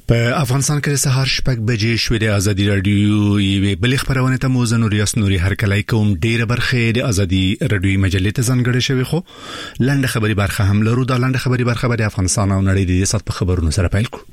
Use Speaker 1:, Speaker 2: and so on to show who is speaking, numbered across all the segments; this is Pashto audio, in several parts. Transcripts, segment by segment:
Speaker 1: په افغانستان کې سهار شپږ بجې شوې د ازادي رادیو یوې بلې خبرونه ته موزه نوریاس نوري هرکلای کوم ډیره برخه د ازادي رادیو مجلې ته ځانګړې شوی خو لاندې خبري برخه هم لرو د لاندې خبري برخه د افغانستان او نړۍ د سات په خبرونو سره پیل کوو.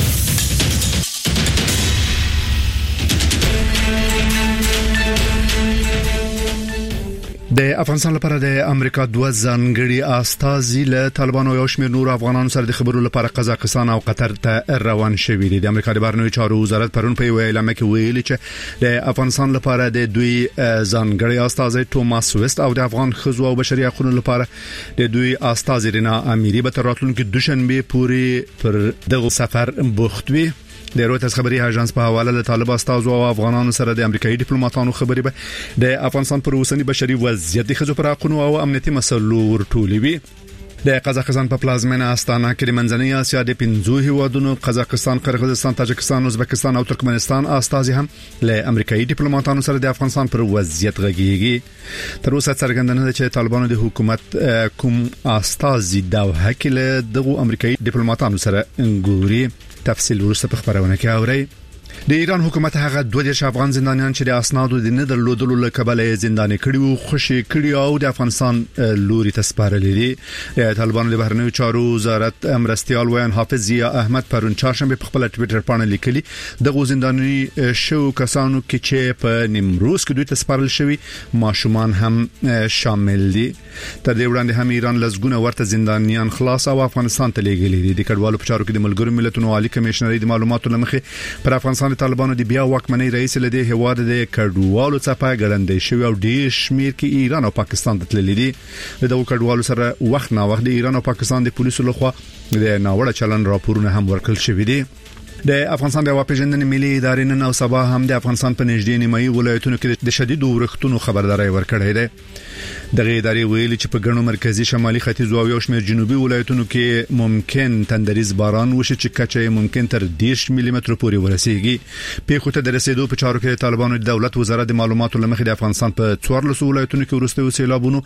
Speaker 1: د افغانستان لپاره د امریکا دوه ځانګړي استازي له طالبانو او شمېر نور افغانانو سره د خبرو لپاره قزاقستان او قطر ته روان شوي دي. د امریکا د بهرنیو چارو وزارت پرون په اعلامیه کې ویلي چې د افغانستان لپاره د دوی ځانګړي استازي توماس وست او د افغان خزو او بشري حقوقو لپاره د دوی استازي رینا اميري به تر راتلونکي دوشنبه پورې پر دغه سفر بوخت وي. د رويټرز خبري اژانس په حواله له طالب استازو او افغانانو سره د امریکایي ډیپلوماټانو خبري به د افغانستان پر اوسنی بشري وضعیت د خزو پر حقوقو او امنیتي مسلو ورټولوي. د قزاقستان په پلازمینه استانا کې د منځنۍ اسیا د 15 هیوادونو قزاقستان، قرغیزستان، تاجکستان، ازبکستان او ترکمنستان استازي هم له امریکایي ډیپلوماټانو سره د افغانستان پر وضعیت غږیږي. تر اوسه څرګندونه ده چې طالبانو د حکومت کوم استازي دوحه کې له دغه امریکایي ډیپلوماټانو سره ګوري. تفصیل ورسته په خبرونه کې اورئ. د ایران حکومت هغه 2 افغان زندانیان چې د اسنادو د نه درلودلو له کبله زنداني کړي او خوشي کړي او د افغانستان لوري ته سپارلي دي. د طالبانو د بهرنیو چارو وزارت مرستيال وین حافظ ضیا احمد پرون چهارشنبه په خپل ټوئیټر باندې لیکلي د زنداني شو کسانو کې چې په نیمروز کې دوی ته سپارل شوی ماشومان هم شامل دي. تر دې وړاندې هم ایران لزګونه ورته زندانیان خلاص او افغانستان ته لیږلي دي. د کډوالو په چارو کې د ملګرو ملتونو عالی کمشنري د معلوماتو لمخې پر افغانستان طالبانو د بیا واکمنۍ رئیس لدی هواد د کډوالو څخه ګړندې شوی او ډیر شمیر کې ایران او پاکستان ته تللی دي. د دغو کډوالو سره وخت نه وخت د ایران او پاکستان د پولیسو لخوا د ناوړه چلن راپورونه هم ورکړل شوی دي. د افغانستان د واپېژندنې ملي ادارې نن او سبا هم د افغانستان په نږدې نیمایي ولایتونو کې د شدید ورښتونو خبرداري ورکړې ده. دغه ادارې ویلي چې په ګڼو مرکزی شمالي ختیځ او یو شمېر جنوبي ولایتونو کې ممکن تندریز باران وشي چې کچې ممکن تر 10 ملي متر پورې ورسیږي. په خوته د رسیدو په چارو کې طالبانو د دولت وزارت د معلوماتو لمخې د افغانستان په 14 ولایتونو کې ورسته سیلابونو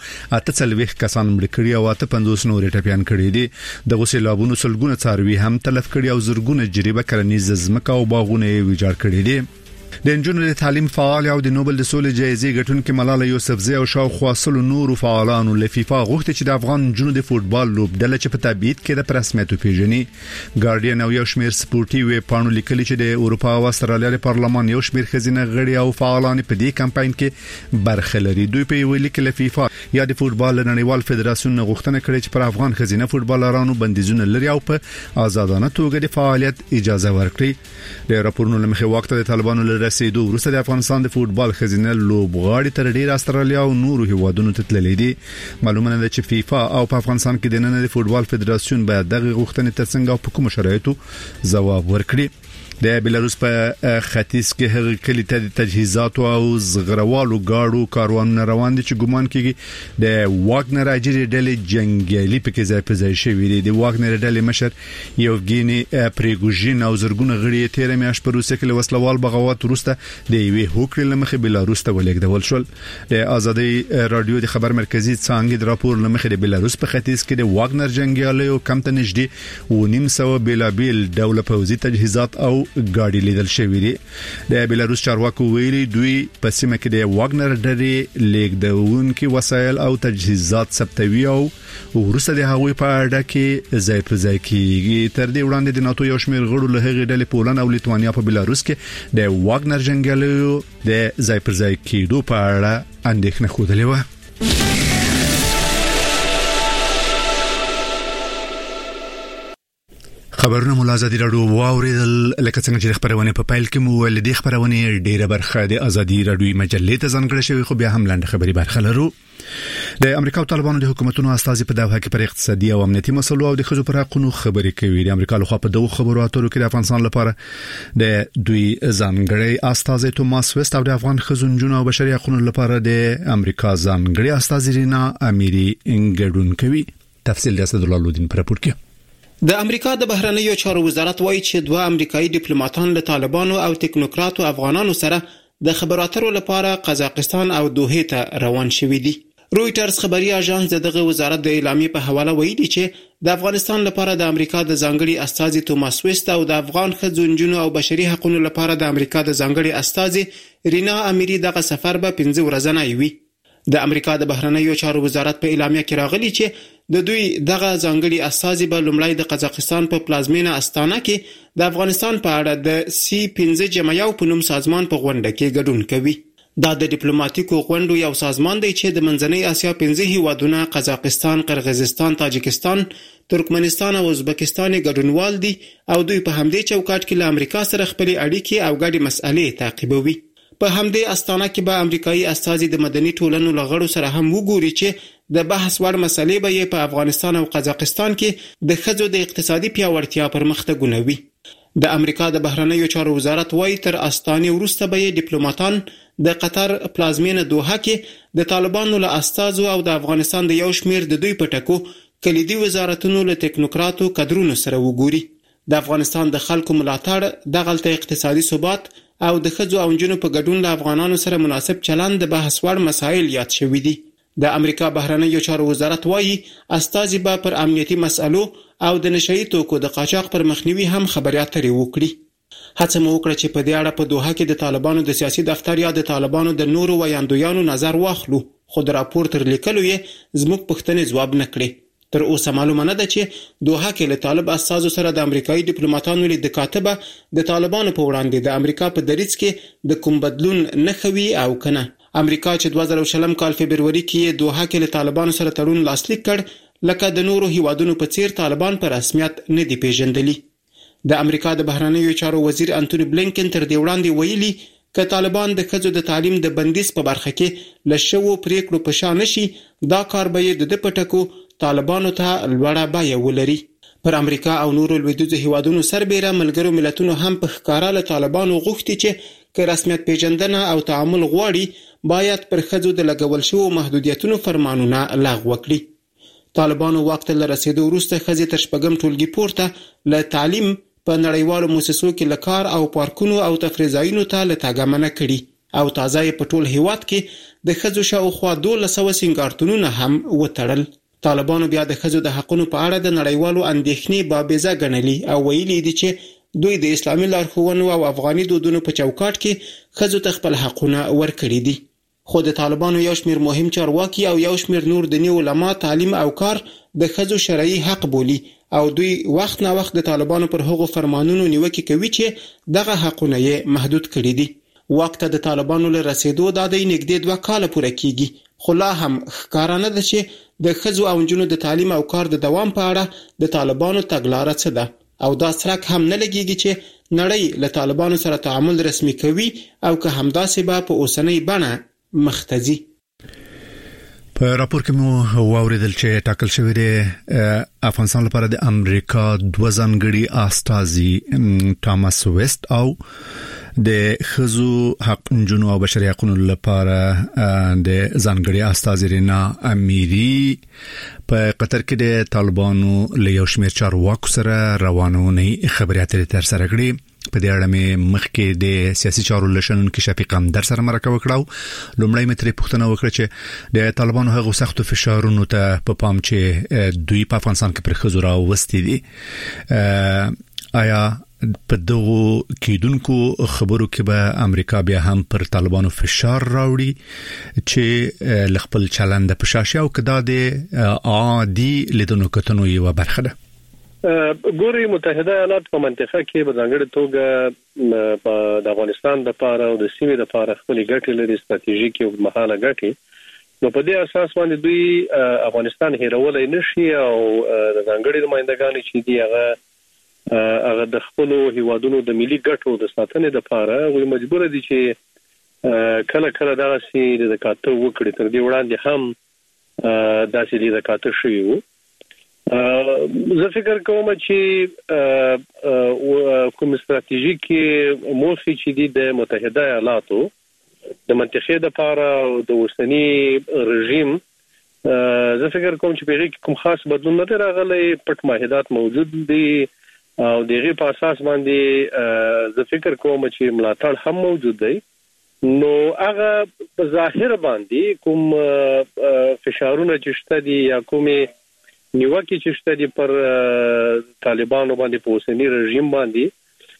Speaker 1: 48 کسان مړ کړي او 50 نور ټپيان کړي دي. د سیلابونو سلګونه څاروي هم تلف کړي او زرګونه جریبه کرنیز زمکه او باغونه ویجاړ کړي دي. د انجونو د تعلیم فعال او د نوبل د سولې جایزې ګټونکو ملاله یوسفزۍ او شاوخوا سلو نورو فعالانو له فیفا غوښتي چې د افغان انجونو د فوتبال لوبډله چې په تبعید کې د رسمیت پیژني. ګارډین او یو شمېر سپورټي ویب پاڼو لیکلي چې د اروپا او استرالیا د پارلمان یو شمېر خزینه غړي او فعالان په دې کمپاین کې برخه لري. دوی په ویلي کې له فیفا یا د فوتبال نړیوال فدراسیون غوښتنه کړې چې پر افغان خزینه فوتبالرانو بندیزونه لري او په آزادانه توګه د فعالیت اجازه ورکړي. د راپورونو لمخې وخت د طالبانو له رسیدو وروسته د افغانستان د فوتبال خزینه لوبغاړي تر ډیر استرالیا او نورو هیوادونو ته تللي دي. معلومه ده چې فیفا او په افغانستان کې د نن د فوتبال فدراسیون باید دغه غوښتنې ترڅنګ او په کوم شرایطو ځواب ورکړي. د بلاروس په ختیځ کې هغه کلی ته د تجهیزات او زغروالو گاډو کاروانونه روان دي چې ګومان کیږي د واګنر اجري ډلې جنگیالي پکې ځای په ځای شوی دي. د واګنر ډلې مشر یوګینی پریګوژین او زرګونه غړي تیر میاشت په روسیه کې وسلوال بغاوت وروسته د یوې هوکړې لمخې بلاروس ته ولېږدول شول. د آزادي رادیو د خبر مرکزی څنګه د راپور لمخې د بلاروس په ختیځ کې د واګنر جنگیالي او کم ته نږدې 900 بلابل ډول پوځي تجهیزات او ګاډي لیدل شوی دي. د بلاروس چارواکو ویلي دوی په سیمه کې د واګنر ډلې لیږدونکو وسایل او تجهیزات ثبتوي او ورسره د هغوی په اړه کې ځای په ځای کېږي. تر دې وړاندې د ناتو یو شمېر غړو له هغې ډلې پولند او لیتوانیا په بلاروس کې د واګنر جنگیالیو د ځای پر ځای کېدو په اړه اندېښنه خوده و. خبرونه ملازمي رادیو واوریدل لکه څنګه چې خبرونه په پایل کې مو ولدي خبرونه ډیره برخه د ازادي رادیو مجلې ته ځانګړې شوی خو بیا هم لاندې خبري برخه لرو. د امریکا او طالبانو د حکومتونو استازي په دوحه کې پر اقتصادي او امنیتي مسلو او د خزو پر حقوقو خبرې کوي. د امریکا لخوا په دغه خبرو اترو کې د افغانستان لپاره د دوی ځانګړي استازي توماس وست او د افغان خزو انجونو او بشري حقوقو لپاره د امریکا ځانګړي استازي رینا اميري انګډون کوي. تفصیل د اسد الله لودین پر راپور کې.
Speaker 2: د امریکا د بهرنیو چارو وزارت وایي چې 2 امریکایي ډیپلوماټان له طالبانو او ټیکنوکراتو افغانانو سره د خبرو اترو لپاره قزاقستان او دوحه ته روان شوي دي. رويټرز خبري اژانس دغه وزارت د اعلامیې په حواله ویلي چې د افغانستان لپاره د امریکا د ځانګړي استازي توماس ویست او د افغان ښځو نجونو او بشري حقوقو لپاره د امریکا د ځانګړي استازي رینا امیری دغه سفر به 15 ورځې وي. د امریکا د بهرنیو چارو وزارت په اعلامیه کې راغلی چې د دوی دغه ځانګړي استازي به لومړی د قزاقستان په پلازمینه استانه کې د افغانستان په اړه د C15 په نوم سازمان په غونډه کې ګډون کوي. دا د ډیپلوماټیکو غونډو یو سازمان دی چې د منځنۍ اسیا 15 هیوادونه قزاقستان، قرغیزستان، تاجکستان، ترکمنستان او ازبکستان ګډونوال دي او دوی په همدې چوکاټ کې له امریکا سره خپل اړیکې او ګډې مسئلې تعقیبوي. په همدې استانه کې به امریکایي استازي د مدني ټولنو لغړو سره هم وګوري چې د بحث وړ مسئلې به په افغانستان او قزاقستان کې د ښځو د اقتصادي پیاوړتیا پرمختګونه وي. د امریکا د بهرنیو چارو وزارت وايي تر استانې وروسته به ډیپلوماټان د قطر پلازمینه دوحه کې د طالبانو له استازو او د افغانستان د یو شمیر د دوی پټکو کلیدي وزارتونو له ټیکنوکراتو کادرونو سره وګوري. د افغانستان د خلکو ملاتړ دغلته اقتصادي ثبات او د ښځو او نجونو په ګډون له افغانانو سره مناسب چلند د بحث وړ مسایل یاد شوي دي. د امریکا بهرنیو چارو وزارت وايي استازي به پر امنیتي مسالو او د نشئی توکو د قاچاق پر مخنیوي هم خبرې اترې وکړي. هڅه مو وکړه چې په دې اړه په دوحه کې د طالبانو د سیاسي دفتر یا د طالبانو د نورو ویاندویانو نظر واخلو، خو د راپور تر لیکلو یې زموږ پوښتنې ځواب نه کړې. تر اوسه معلومه نه ده چې دوحه کې له طالب استازو سره د امریکایي ډیپلوماټانو لید کاتبه د طالبانو په وړاندې د امریکا په دریځ کې د کوم بدلون نه خوي او کنه. امریکا چې 2020 کال فبرवरी کې دوحه کې له طالبانو سره تړون لاسلیک کړ، لکه د نورو هیوادونو په څیر طالبان په رسمیت نه دی پیژندلي. د امریکا د بهرنیو چارو وزیر انټونی بلینکن تر دې وړاندې ویلي که طالبان د ښځو د تعلیم د بندیز په برخه کې له شوو پریکړو په شا نشي، دا کار به د پټکو طالبانو ته لوړه بیه ولري. پر امریکا او نورو لویدیځو هیوادونو سربېره ملګرو ملتونو هم په ښکاره له طالبانو غوښتي چې که رسمیت پیژندنه او تعامل غواړي باید پر ښځو د لګول شوو محدودیتونو فرمانونه لغوه کړي. طالبانو واک ته رسیدو وروسته ښځې تر 4 ټولګي پورته له تعلیم په نړیوالو مؤسسو کې له کار او پارکونو او تفریح ځایونو ته له تګ منع کړي او تازه په ټول هیواد کې د ښځو شاوخوا 1200 سینګارتونونه هم وتړل. طالبانو بیا د ښځو د حقوقو په اړه د نړیوالو اندېښنې بابیزه ګڼلي او ویلي دي چې دوی د اسلامي لارښوونو او افغاني دودونو په چوکاټ کې ښځو ته خپل حقونه ورکړي دي. خو د طالبانو یو شمیر مهم چارواکي او یو شمیر نور دیني علما تعلیم او کار د ښځو شرعي حق بولي او دوی وخت نه وخت د طالبانو پر هغو فرمانونو نیوکه کوي چې دغه حقونه یې محدود کړي دي. وخت د طالبانو له رسیدو د نږدې 2 کال پوره کیږي، خو لا هم ښکارا نه ده چې د ښځو او نجونو د تعلیم او کار د دوام په اړه د طالبانو تګلاره څه ده او دا څرک هم نه لګیږي چې نړۍ له طالبانو سره تعامل رسمي کوي او که همداسې به په اوسنۍ بڼه مختزي.
Speaker 1: په راپور کې مو واوریدل چې ټاکل شوی دی افغانستان لپاره د امریکا 2 ځانګړي استازي توماس ویست او د ښځو حق نجونو او بشري حقوقو لپاره د ځانګړي استازي رینا امیری په قطر کې د طالبانو له یو شمېر چارواکو سره روانونه خبرې اترې تر سره کړې. په دې اړه مې مخکې د سیاسي چارو لشنونکو شفیق همدر سره مرکه وکړه. لومړی مې ترې پوښتنه وکړه چې د طالبانو هغو سختو فشارونو ته په پام چې دوی په افغانستان کې پر ښځو راوستي دي، آیا په دغو کېدونکو خبرو کې به امریکا بیا هم پر طالبانو فشار راوړي چې خپل چلند په شاشه او کدا د عادي لیدونکو کتنو یو برخه ده؟
Speaker 3: ګوري متحده ایالات په منطقه کې په ځانګړي توګه د افغانستان لپاره او د سیمې لپاره خپل ګټې لري، ستراتیژیک او مهاله ګټې. نو په دې اساس باندې دوی افغانستان هیرولای نشي او د ځانګړي نمائندګان چې دی هغه د خپل هیوادونو د ملي ګټو د ساتنې لپاره وي مجبور دي چې کله کله دغه سي د کاته وکړي. تر دې وړاندې هم داسې د کاته شوی وو. زه فکر کوم چې کوم ستراتیژیک موخې چې دي د متحده ایالاتو د منطقې لپاره او د اوسنی رژیم، زه فکر کوم چې په کوم خاص بدلون نه راغلی، پټ معاهدات موجود دي او دغه په اساس باندې زه فکر کوم چې ملاتړ هم موجود دی. نو هغه په ظاهر باندې کوم فشارونه چې شته دي یا کومه نیوکه چې شته دي پر طالبانو باندې په اوسنی رژیم باندې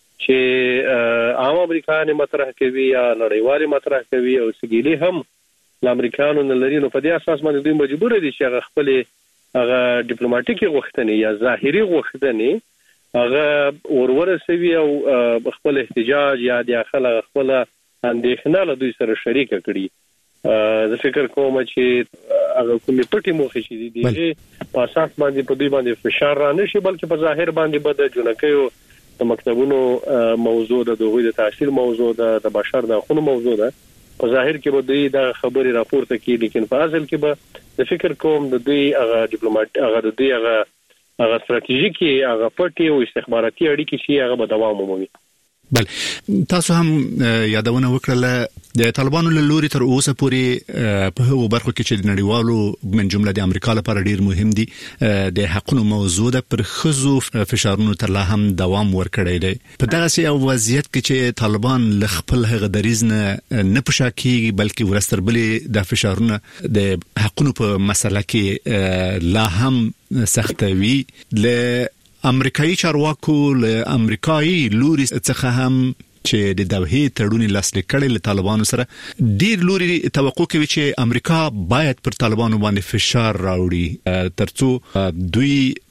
Speaker 3: چې عام امریکایان مطرح کوي یا نړیوال مطرح کوي او سګيلي هم د امریکایانو نه لري. نو په دې اساس باندې دوی مجبور دي چې هغه خپل هغه ډیپلوماټیکي غوښتنې یا ظاهري غوښتنې هغه ورورسوي او خپل احتجاج یا د خپل اندېښنه له دوی سره شریک کړي. زه فکر کوم چې هغه کومې پټي موخې چې دي په اساس باندې په دوی باندې فشار را نشي بلکې په ظاهر باندې بد جنکیو د مکتبونو موضوع د دوی د تحصیل موضوع د بشر د حقوقو موضوع ده. په ظاهر کې به دوی د خبري راپورته کوي لیکن په اصل کې به د فکر کوم د دوی هغه ډیپلوماټ هغه د دوی هغه ستراتیژیکي هغه پټي او استخباراتي اړیکې شي هغه به دوام ومومي.
Speaker 1: بل تاسو هم یادونه وکړه د طالبانو له لوري تر اوسه پورې په هغو برخو کې چې د نړیوالو من جمله د امریکا لپاره ډیر مهم دي د حقوقو موضوع د پر خزو فشارونو تر لا هم دوام ورکړی دی. په دغه سي وضعیت کې چې طالبان ل خپل هغه دریز نه پښا کیږي بلکې ورستربلې د فشارونو د حقوقو په مسله کې لا هم سختوي. ل امریکایي چارواکو له امریکایي لوري څخه هم چې د دوحې تړونی لاسلیک کړي له طالبانو سره ډیر لوري توقع کوي چې امریکا باید پر طالبانو باندې فشار راوړي ترڅو دوی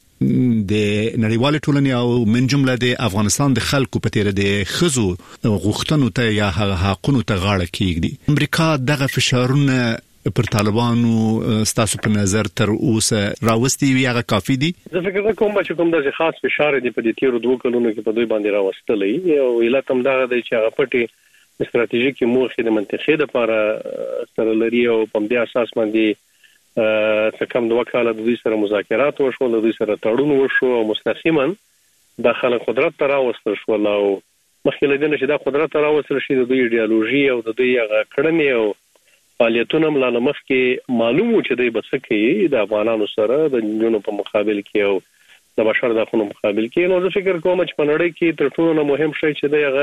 Speaker 1: د نړیوال ټولنې او من جمله د افغانستان د خلکو په تیر د خزو غوښتنو ته یا حقونو ته غاړه کیږي. امریکا دغه فشارونه پر طالبانو ستاسو په نظر تر اوسه راوستي وي هغه کافي دي؟
Speaker 3: زه فکر کوم چې کوم د خاص فشار دی په دې تیر 2 کلونو کې په دوی باندې راوستلې او علت هم دا دی چې هغه پټي استراتیژیکي موخې د منطقې لپاره سره لري او په دې اساس باندې څه کم 2 کاله د دوی سره مذاکرات وشو د دوی سره تړون وشو او مستقیما داخله قدرت ته راوستل شو او مخکې لدې چې دا قدرت ته راوستل شي د دوی ایډیالوژي او د دوی هغه کړنې او فعالیتونه ملاله مخ کې معلومو چې دوی بس کې د افغانانو سره د جنونو په مقابل کې او د بشر د حقوقو مقابل کې. نو زه فکر کوم چې په نړۍ کې تر ټولو مهم شی چې دی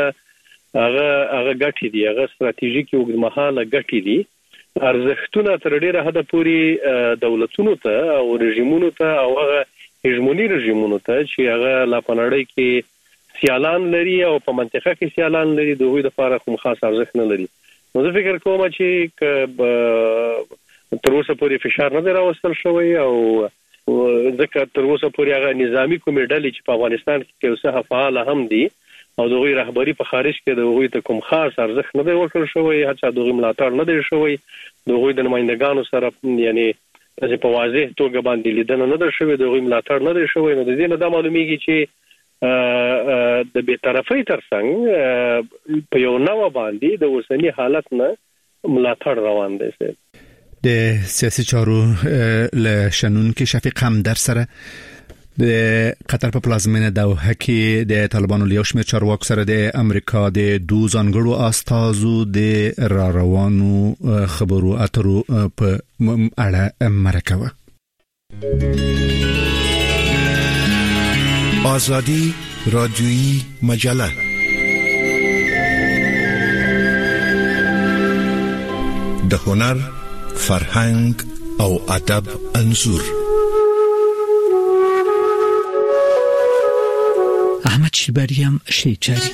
Speaker 3: هغه ګټې دي هغه ستراتیژیکي اوږدمهاله ګټې دي. ارزښتونه تر ډیره حده پورې دولتونو ته او رژیمونو ته او هغه هژمونی رژیمونو ته چې هغه لا په نړۍ کې سیالان لري او په منطقه کې سیالان لري دوی د لپاره کوم خاص ارزښت نه لري. نو زه فکر کوم چې تر اوسه پورې فشار نه راوستل شوی او ځکه تر اوسه پورې هغه نظامی کومې ډلې چې په افغانستان کې اوسه فعال هم دي او دغه رهبری په خارج کې دغه ته کوم خاص ارزښت نه دی ورکړل شوی هڅه دغه ملاتړ نه دی شوی دغه د نمائندګانو سره یعنی چې په واضح توګه باندې لیدنه نه ده شوی دغه ملاتړ نه دی شوی. نو د دې نه دا معلومیږي چې د بی‌طرفۍ ترڅنګ په یو نوو باندې د اوسنی حالت نه ملاتړ روان دی.
Speaker 1: د سیاسي چارو له شنن کې شفیق هم در سره د قطر په پلازمینه دوحه کې د طالبانو له شمیر چارواکو سره د امریکا د دوه ځانګړو استازو د روانو خبرو اترو په اړه مرکه.
Speaker 4: آزادی رادیویی مجله د هنر، فرهنګ او ادب انځور.
Speaker 5: احمد شیباریم شیچاری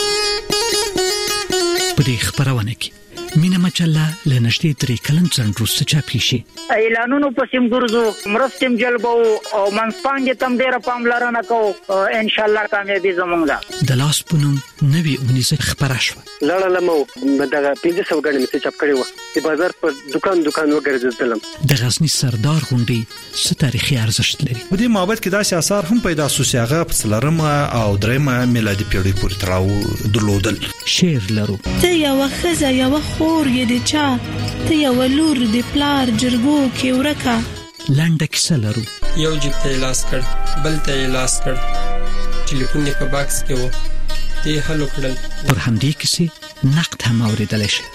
Speaker 5: په دې خبرونه کې مینه مجله لنشتي 3 کلن څنډروسته چاپی شي.
Speaker 6: اعلانونو پسیم ګرځو مرستم جلبو او منځپانګه تم ډیره پاملرنه کو ان شاء الله کامیابی زمونږ ده.
Speaker 5: د لاس پونم نوی اونیزه خبره شو
Speaker 7: لړلمو دغه 500 غړي مې چاپ کړی و د بازار په دکان وګرځیدلم.
Speaker 5: د غزنی سردار غونډي څه تاریخي ارزښت لري.
Speaker 8: په دې معبد کې داسې آثار هم پیدا شو چې هغه په څلورمه او درېمه میلادي پیړۍ پورې تراو درلودل.
Speaker 5: شعر لرو
Speaker 9: ته یو خزه یو خور یې د چا ته یو لور د پلار جرګو کې ورکا.
Speaker 5: لنډه کیسه لرو
Speaker 10: یو جیب ته لاس کړ بل ته لاس کړ ټلیفون یې په باکس کې و دې هلو کړل.
Speaker 5: پر همدې کیسې نقد هم اوریدل شي.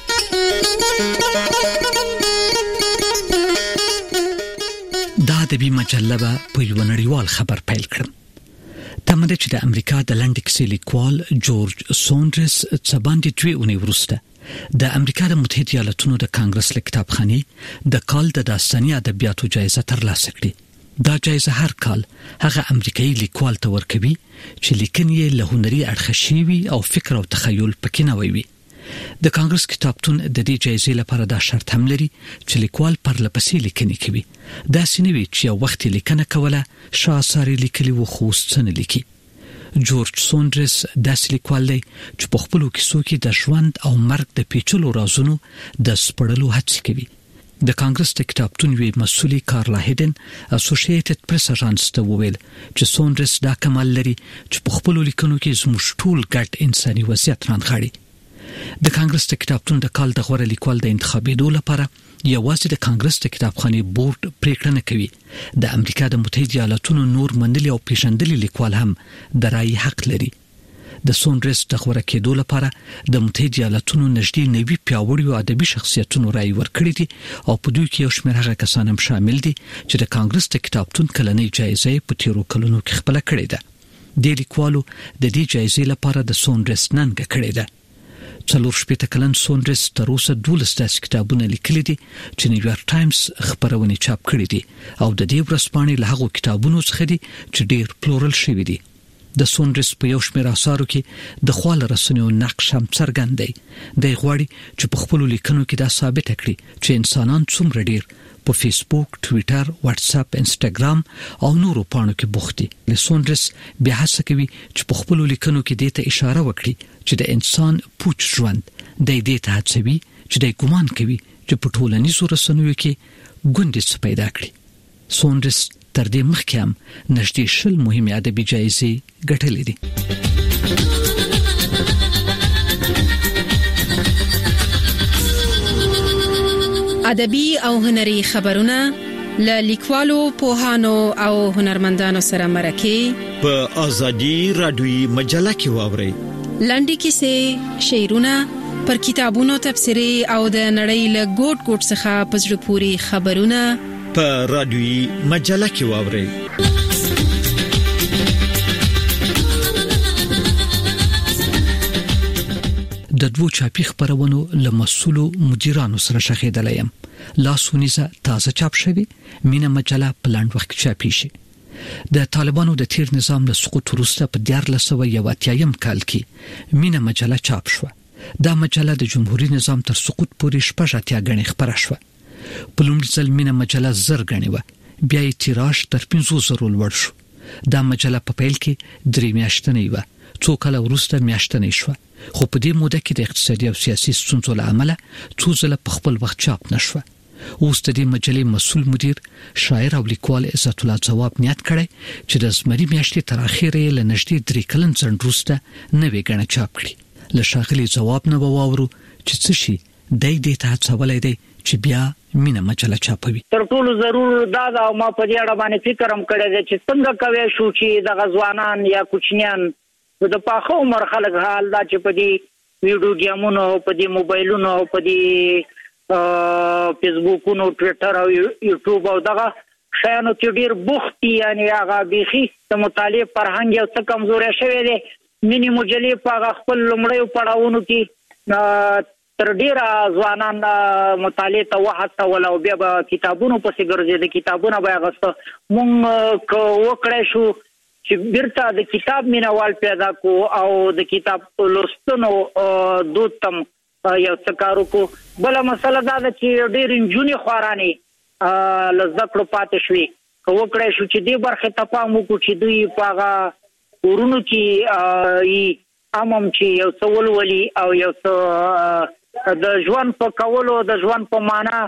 Speaker 5: دا د بي مجله په یو نړیوال خبر پیل کړم. تمه چې د امریکا د لنډ کیسې لیکوال جورج سونډرز څباندې 2 اونۍ وروسته د امریکا د متحده ایالاتونو د کانګرس له کتابخانې د کال د داستاني ادبیاتو جایزه ترلاسه کړې. دا جایزه هر کال هغه امریکایي لیکوال ته ورکوي چې لیکنې له هنري اړخه شوي او فکر او تخیل پکې نه وي. د کانګرس کتابتون د دې جایزې لپاره دا شرط هم لري چې لیکوال پرلپسې لیکنې کوي. دا سینوي چې یو وخت لیکنه کوله شاعر لیکلي و خو څنګه لیکي. جورج سونډرس داسې لیکوال دی چې په خپلو کیسو کې د ژوند او مرګ د پیچلو رازونو د سپړلو هڅه کوي. د کانګرس د کتابتون وی مسؤلي کارلا هیډن اسوسییټډ پریس اژانس ته وویل چې سونډرس دا کمال لري چې په خپلو لیکنو کې زموږ ټول ګډ انساني وضعیت رانغاړي. د کانګرس د کتابتون د کال د غوره لیکوال د انتخابېدو لپاره یوازې د کانګرس د کتابخانې بورډ پریکړه نه کوي. د امریکا د متحده ایالاتونو نور منلي او پیژندلي لیکوال هم د رائے حق لري. د سونډرس د غوره کېدو لپاره د متحده ایالاتونو نږدې 90 پیاوړي او ادبي شخصیتونو رائے ورکړي دي او په دوی کې یو شمېر هغه کسان هم شامل دي چې د کانګرس د کتابتون کلنۍ جایزه په تیرو کلونو کې خپل کړې ده. د لیکوالو د دې جایزې لپاره د سونډرس ننګه کړې ده. 40 کلن سونډرس تر اوسه 12 داسې کتابونه لیکلي دي چې نیویارک ټایمز خبرونه چاپ کړي دي او د دې ورځپاڼې له هغو کتابونو څخه دي چې ډېر پلورل شوي دي. د سونډرس په یو شمېر اثارو کې د خواله رسنیو نقش هم څرګند دی. د غواړي چې په خپل لیکنو کې دا ثابت کړي چې انسانان څومره ډېر په فیسبوک، ټوئیټر، واتس اپ، انستګرام او نورو پاڼو کې بوخت دي. سونډرس بیا هڅه کوي چې په خپل لیکنو کې دې ته اشاره وکړي چې د انسان پوچ ژوند د دې ته هڅوي چې د ګمان کوي چې په ټولنیزو رسنیو کې ګوندې څه پیدا کړي. سونډرس تر دې مخکې هم نږدې 20 مهمه ادبي جایزې ګټلې دي.
Speaker 11: ادبي او هنري خبرونه له لیکوالو، پوهانو او هنرمندانو سره مرکه
Speaker 12: په ازادي رادیوي مجله کې واوري.
Speaker 11: لنډي کیسې، شعرونه، پر کتابونو تبصرې او د نړۍ له ګوټ ګوټ څخه په زړه پورې خبرونه
Speaker 12: په رادیوي مجله کې واوري.
Speaker 5: د دوو چاپی خبرونو له مسؤلو مدیرانو سره شخېدلیم. لاسونیزه تازه چاپ شوی مینه مجله په لاند وخت چاپی شي. د طالبانو د تیر نظام له سقوط وروسته په 1981 کال کې مینه مجله چاپ شو. دا مجله د جمهوریت نظام تر سقوط پورې 80 غني خبره شو. په لومړي ځل مینه مجله 1000 غني و، بیا یې تیراژ تر 500 لوړ شو. دا مجله په پیل کې 3 میاشتنې و، څو کال وروسته میاشتنې شو. خو په دې موده کې د اقتصادي او سیاسي ستونزو له امله څو ځله په خپل وخت چاپ نشو. اوس د دې مجلې مسؤل مدیر، شاعر او لیکوال عزت الله ځواب نیت کړي چې د زمري میاشتې تر اخیره له نږدې 3 کلن ځند وروسته نوې غنه چاپ کړي. له شاغلي ځواب نه وواورو چې څه شي د دې ته څولې دی چې بیا مینه مجله چاپوي.
Speaker 6: تر ټولو ضرور دا ما په دې اړه باندې فکر هم کړی دی چې څنګه کوي شو چې د غزوانان یا کوچنیان د پاخه عمر خلک حال دا چې په دې ویډیو گیمونو، په دې موبایلونو، په دې فیسبوکونو، ټوئیټر او یوټیوب او دغه شایانو کې ډیر بوختي، یعنی هغه بيخي د مطالعه فرهنګ یو څه کمزوري شوی دی. مینی مجلې په خپل لمړیو پړاوونو کې تر ډیره ځوانان مطالعه ته وهڅول او بیا به کتابونو پسې ګرځي. د کتابونو به غوښته مونږ وکړای شو چې بیرته د کتاب مینوال پیدا کو او د کتاب لوستنو دوتم یو څه کارو کو. بل مسله دا ده چې ډېر انجونی خواراني لزکړو پاتې شوي. وکړای شو چې دې برخه ته پام وکړو چې دوی پاغه ورونو کې امم چې یو څه ولولي او یو څه د ژوند په کولو، د ژوند په معنا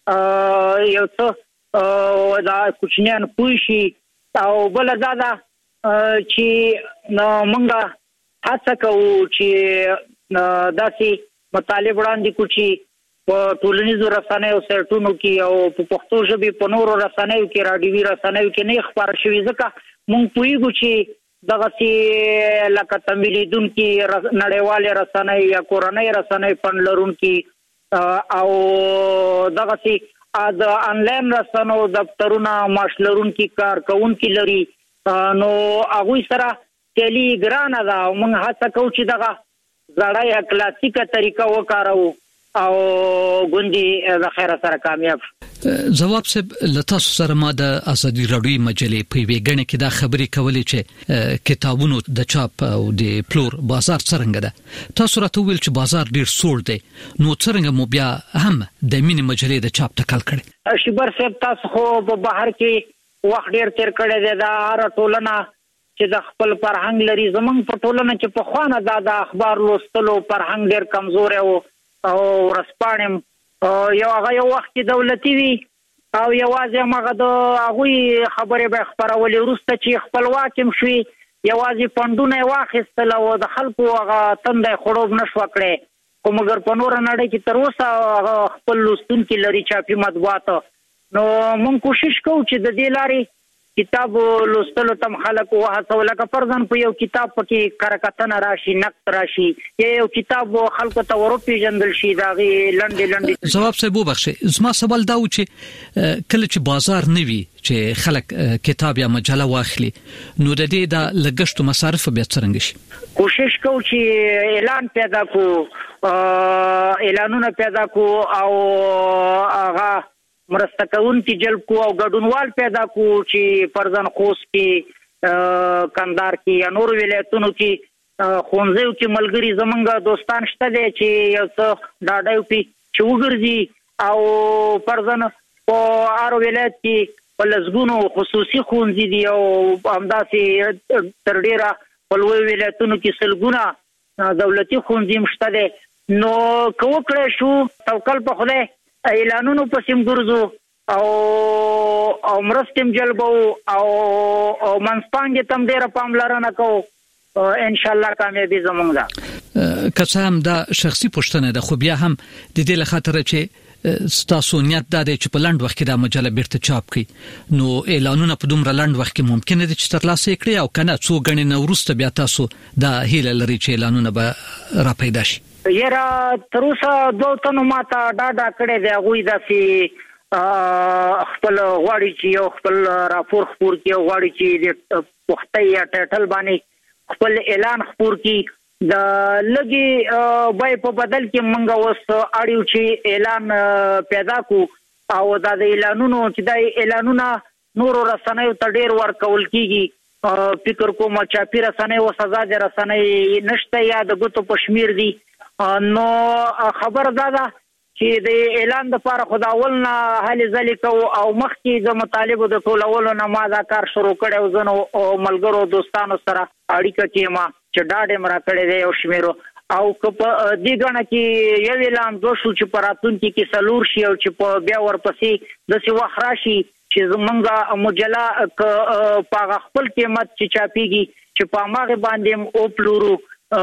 Speaker 6: یو څه دا کوچنیان پوه شي. او بل دا ده چې موږ هڅه کوو چې داسې مطالب وړاندې کړو چې په ټولنیزو رسنیو سایټونو کې او په پښتو ژبې په نورو رسنیو کې، راډیوي رسنیو کې نه خبره شوي، ځکه موږ پوهیږو چې دغه سي لکه تمویلیدونکي نړیوالې رسنۍ یا کورنۍ رسنۍ فند لرونکي او دغه سي د انلاین رسنو دفترونه معاش لرونکي کارکونکي لري، نو هغوی سره تیلی ګرانه ده. موږ هڅه کوو چې دغه زړه کلاسیکه طریقه وکاروو او ګوندې د خیر سره کامیاب.
Speaker 5: جواب صاحب لتاسو سره ما د ازادي راډیو مجلې په ویګنه کې دا خبرې کولې چې کتابونو د چاپ او د پلور بازار څنګه ده تاسو راته ویل چې بازار ډیر سوړ دی نو څنګه مو بیا هم د مینې مجلې د چاپ ټکل کړي
Speaker 6: شبر صاحب تاسو خو په بهر کې وخت ډیر تیر کړی دی دا هر ټولنه چې د خپل فرهنګ لري زمونږ په ټولنه چې په خوانه د اخبار لوستلو فرهنګ ډیر کمزور او رسپانم یو هغه یو وخت دولتي وي او یوازې هغه د هغه خبرې به خبرولې وروسته چې خپلواکم شوي یوازې فندونه واخیستل او د خلکو هغه تندې خړوب نشو کړي کوم مګر په نور نړۍ کې تر اوسه خپل لوستونکي لري چاپي مطبوعات نو مونږ کوشش کوو چې د دې لارې کتاب لوستلو تم خلک وهڅو لکه فرضاً په یو کتاب پکې کرکتنه راشي نقد راشي یو کتاب خلکو ته ورپېژندل شي داغي لنډې
Speaker 5: جواب صاحب وبخښه زما سوال دا و چې کله چې بازار نوي چې خلک کتاب یا مجله واخلي نو د دې د لګښت مصارف به څنګه شي
Speaker 6: کوشش کوو چې اعلان پیدا کو اعلانونه پیدا کو او هغه مرسته کوونکي جلب کو او ګډونوال پیدا کو چې فرضاً خوست کې کندهار کې یا نور ولایتونو کې خونځو کې ملګری زمونږ دوستان شته دي چې یو څه ډاډایو پی چې وګرځي او فرضاً په هر ولایت کې په لږونو خصوصي خونځي دي او همداسې تر ډیره په لوی ولایتونو کې سلګونه دولتي خونځي مشته دي نو کوو کړی شو توکل په خدای اعلانونو پسیم ګرځو او مرستم جلبو او منځپانګې تم ډیره پاملرنه کوو ان شاء الله کامیابی زموږ ده
Speaker 5: که هم دا شخصي پوښتنه ده خو بیا هم د دې لخاطر چې ستاسو نیت دا دی چې په لنډ وخت کې دا مجله بیرته چاپ کړي نو اعلانونه په دومره لنډ وخت کې ممکن دي چې ترلاسه کړي او کنه څو غنې نو وروسته بیا تاسو دا هیله لري چې اعلانونه به را پیدا شي
Speaker 6: یرا تر اوسه دوه تنو ماته ډاډا کړی دی هغوی داسې خپل غواړي چې یو خپل راپور خپور کړي غواړي چې د پښتۍ یا ټایټل باندې خپل اعلان خپور کړي د لګي بای په بدل کې منګه وس اړیو چې اعلان پیدا کو او دا د اعلانونو چې د اعلانونه نور رسنیو ته ډیر ورکول کیږي فکر کوم چې رسنۍ او سزا د رسنۍ نشته یا د ګوتو پښمیر دي نو خبر دا چې د اعلان د لپاره خداولنا هلي ځلې کو او مخکې د مطالبه د ټولولو نه ما دا کار شروع کړو زنو ملګرو دوستانو سره اړیکه کې ما چې ډاډه مرا کړې دی او شمیرو او په دې غاڼه کې یو اعلان دوشو چې پراتون کې سلور شي او چې په بیا ورپسې د سی وخراشي چې زمونږه مجله په خپل قیمت چې چاپیږي چې په ماغه باندې او پلورو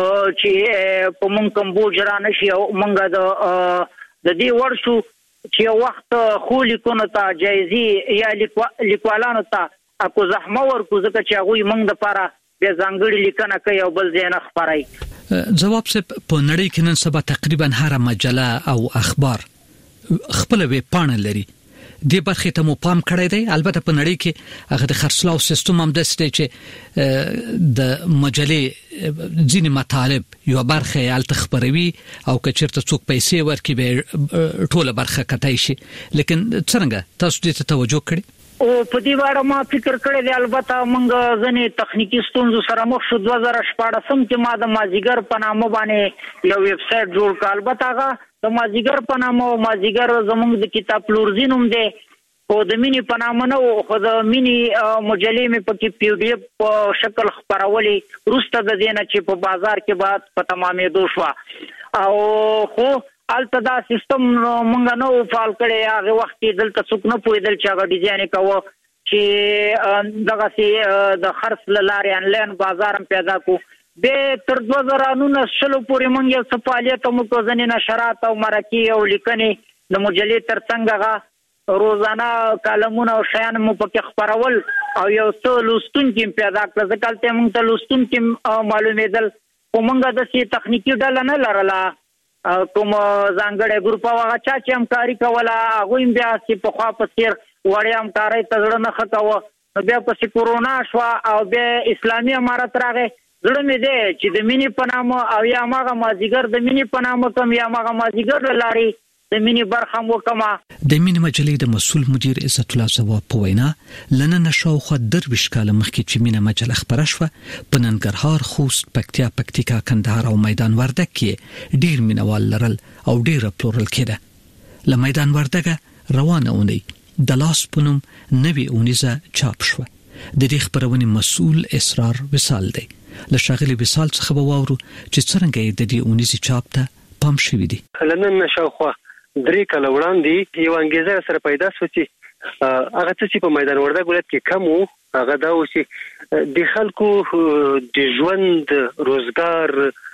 Speaker 6: چې په مونږ کوم بوج را نشي او مونږه د دې ورشو چې وخت خو لیکونو ته جایزي یا لیکوالانو ته اكو زحمه ورکو ځکه چې هغه مونږ د لپاره به ځانګړي لیکنه کوي او بل ځای نه خبرای
Speaker 5: جواب صاحب په نړۍ کې نن سبا تقریبا هر مجله او اخبار خپل ویب پاڼه لري دې برخه ته مو پام کړی دی البته په نړۍ کې هغه د خرڅلاو سیستم هم داسې دی چې د مجلې ځینې مطالب یو برخه یې الته خبروي او که چیرته څوک پیسې ورکړي به ټوله برخه کتای شي لیکن څنګه تاسو دې ته توجه کړی
Speaker 6: او په دې واره ما فکر کړی دی البته موږ ځنې تخنیکی ستونزو سره مخ شو 2014 کې ما د مازیګر په نامه باندې یو ویب سټ جوړ کړ البته هغه د مازیګر په نامه او مازیګر زموږ د کتاب پلورزینوم دی او د مینی په نامه نه خو د مینی مجلې مې په پی ډی اف په شکل خبرولې روسته د دینه چې په بازار کې بعد په تمامېدو شو او خو الته دا سیستم مونږ نو فعال کړی هغه وخت دلته څوک نه پوهیدل چې هغه ډیزاین کوو چې دغه سي د خرڅ لارې انلاین بازار پیدا کو به تر 2019 پورې مونږ یو فعالیت مو کو ځنې نشرات او مرکې او لیکنې د مجلې ترڅنګ هغه روزانه کالمونه او شیان مو پکې خبرول او یو څه لوستونکي پیدا کړل ځکه ته مونږ ته لوستونکي معلومېدل کومه د سي تخنیکی ډله نه لرله کوم ځانګړې ګروپ هغه چې همکاري کوله هغه بیا چې په خوا په سیر وړي همکاري تزړه نه خکاوه بیا په کورونا شو او بیا اسلامي امارت راغی زړه مې دی چې د مینی په نامه او یا ماغه مازیګر د مینی په نامه کوم یا ماغه مازیګر لاري د مینی برخه وکما.
Speaker 5: د مینی مجلې د مسول مدیر عزت الله زوا په وینا لنن شاوخوا درویش کاله مخکې چې مینه مجله خبره شوه په ننګرهار، خوست، پکتیکا، کندهار او میدان وردګ کې ډیر مینوال لرل او ډیر پلورل کېده. له میدان وردګ روانه اونۍ د لاس پونم نوی اونیزه چاپ شوه. د دې خبرونې مسؤل اسرار وصال دی. له شاغلي وصال څخه به واورو چې څنګه د دې اونیزه چاپ ته پام شوی دی.
Speaker 7: لنن شاوخوا 3 کال وړاندې یو انګیزه سره پیدا شو چې هغه څه په میدان وردګ ولایت کې کم وو، هغه دا و چې د خلکو د ژوند، روزګار،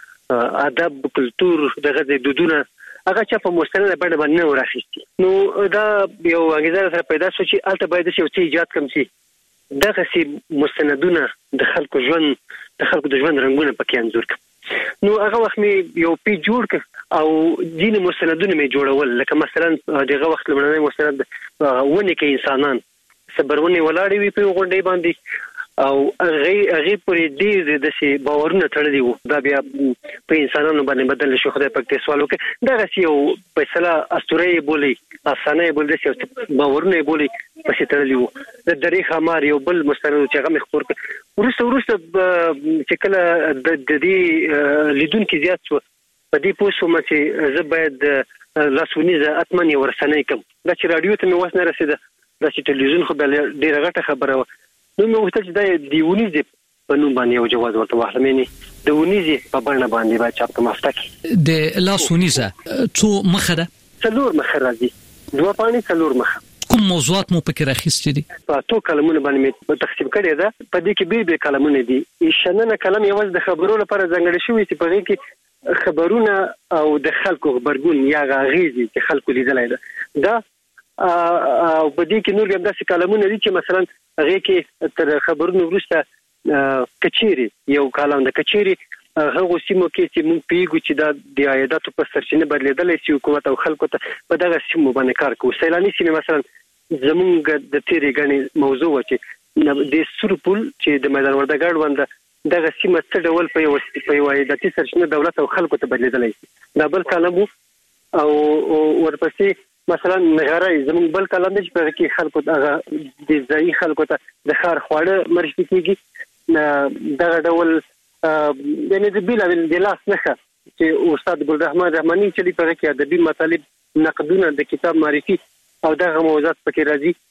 Speaker 7: ادب، کلچر، دغه د دودونه هغه چې په مستند باندې نه راخېستي. نو دا یو انګیزه سره پیدا شو چې الته باید یو څه ایجاد کم شي، دغه سي مستندونه د خلکو ژوند، د خلکو د ژوند رنگونه پکې انځور کړ. نو هغه وخت می یو پی جوړ ک او دین مستندونه می جوړول، لکه مثلا دغه وخت لمړنۍ مستند ونه کې انسانان صبرونه ولاړې وي په غونډې باندې او هغه پرې ډېر د سي باورونه تړلي وو. دا بیا په انسانانو باندې بدل شو. خدای پاک دې سوال وکړي دغه سي یو فیصله اسطوره بولی، افسانه بولی، چې باورونه بولی پسې تړلي وو. د درې خمار یو بل مستند چې هغه مخور ورسته چې کله د دې لیدونکو زیات شو په دې پوسوم چې زه باید لاسونیزه اتمنې ورسنې کوم. دا چې رادیو ته مې وسنه رسیده، دا چې ټلویزیون خو ډېره غټه خبره و. نو مې وغوښتل چې دا د ونیزې په نوم باندې یو جواز ورته واخلم، یعنې د ونیزې په بڼه باندې باید چاپ کوم افته کې.
Speaker 5: د لاس ونیزه څو مخه ده؟
Speaker 7: 4 مخه راځي، 2 پاڼې 4 مخه.
Speaker 5: کوم موضوعات مو پکې راخېستې دي؟
Speaker 7: په 2 کلمونه باندې مې تقسیم کړی ده. په دې کې به کلمونه دي. شننه کلم یوازې د خبرو لپاره ځانګړی شوی چې په دې کې خبرونه او د خلکو خبرګون یا غاغیزي چې خلکو لیدلای ده. دا او په دې کې نور هم داسې کلمونه دي چې مثلا هغه کې تر خبرونو وروسته کچيري، یو کلام د کچيري هغه سیمو کې چې موږ پیګو چې دا د عایداتو په سرچینه بدلیدلې شي، حکومت او خلکو ته په دغه سیمو باندې کار کوي. سیلاني سیمه مثلا زمونږ د تیرې غني موضوع و چې د سورپول چې د میدان وردګ اړوند دغه سیمه څه ډول په یو عایداتي سرچینه دولت او خلکو ته بدلیدلې شي. دا بل کلام او ورپسې مثلا نغارای زمون بل کلام چې په کې خلکو ته د ځای خلکو ته د خار خواړه مرشد کیږي. دا ډول یعنی د بیل د لاس نه چې استاد ګلرحمن رحماني چې په کې ادبي مطالب نقدونه د کتاب معرفي او دغه موضوعات پکې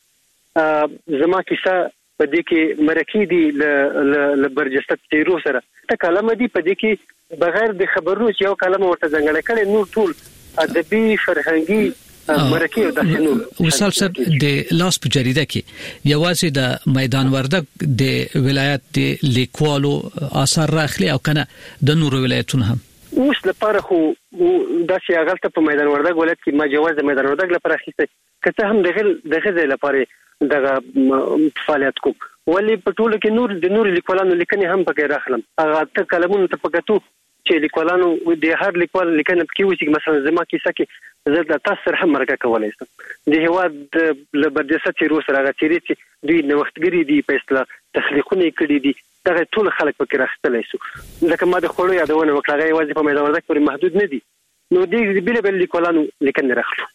Speaker 7: راځي. زما کیسه په دې کې مرکې دي ل برجسته تیرو سره ته کلمه دي په دې کې بغیر د خبرونو چې یو کلمه ورته ځنګړې کړي، نور ټول ادبي فرهنګي مرکه د شنو.
Speaker 5: وصال صاحب د لاس په جریده کې یوازې د میدان وردګ د ولایت د لیکوالو آثار راخلي او کنه د نورو ولایتونو هم
Speaker 7: اوس لپاره خو دا چې هغه په میدان وردګ ولایت کې ما جواز د میدان وردګ لپاره اخیسته کته هم دغه لپاره دغه فعالیت کوم. ولی په ټولو کې د نور لیکوالانو لیکنې هم پکې راخلم. هغه ته کلمونه ته پکاتو چې لیکوالانو د هر لیکوال لیکنه پکې وي چې مثلا زما کیسه کې زه د تاثیر هم مرګه کولای شم. د هواد له برجسته تیرو سره هغه تیری چې دوی نوښتګری دي په اصطلاح تخلیقونه کړي دي، دا ټول خلک پکې راستلای شو. ځکه ما د خړو یادونه وکړه هغه یوازې په میدان وردګ پورې محدود نه دي. نو دې بل لیکوالانو لیکنه راخلو.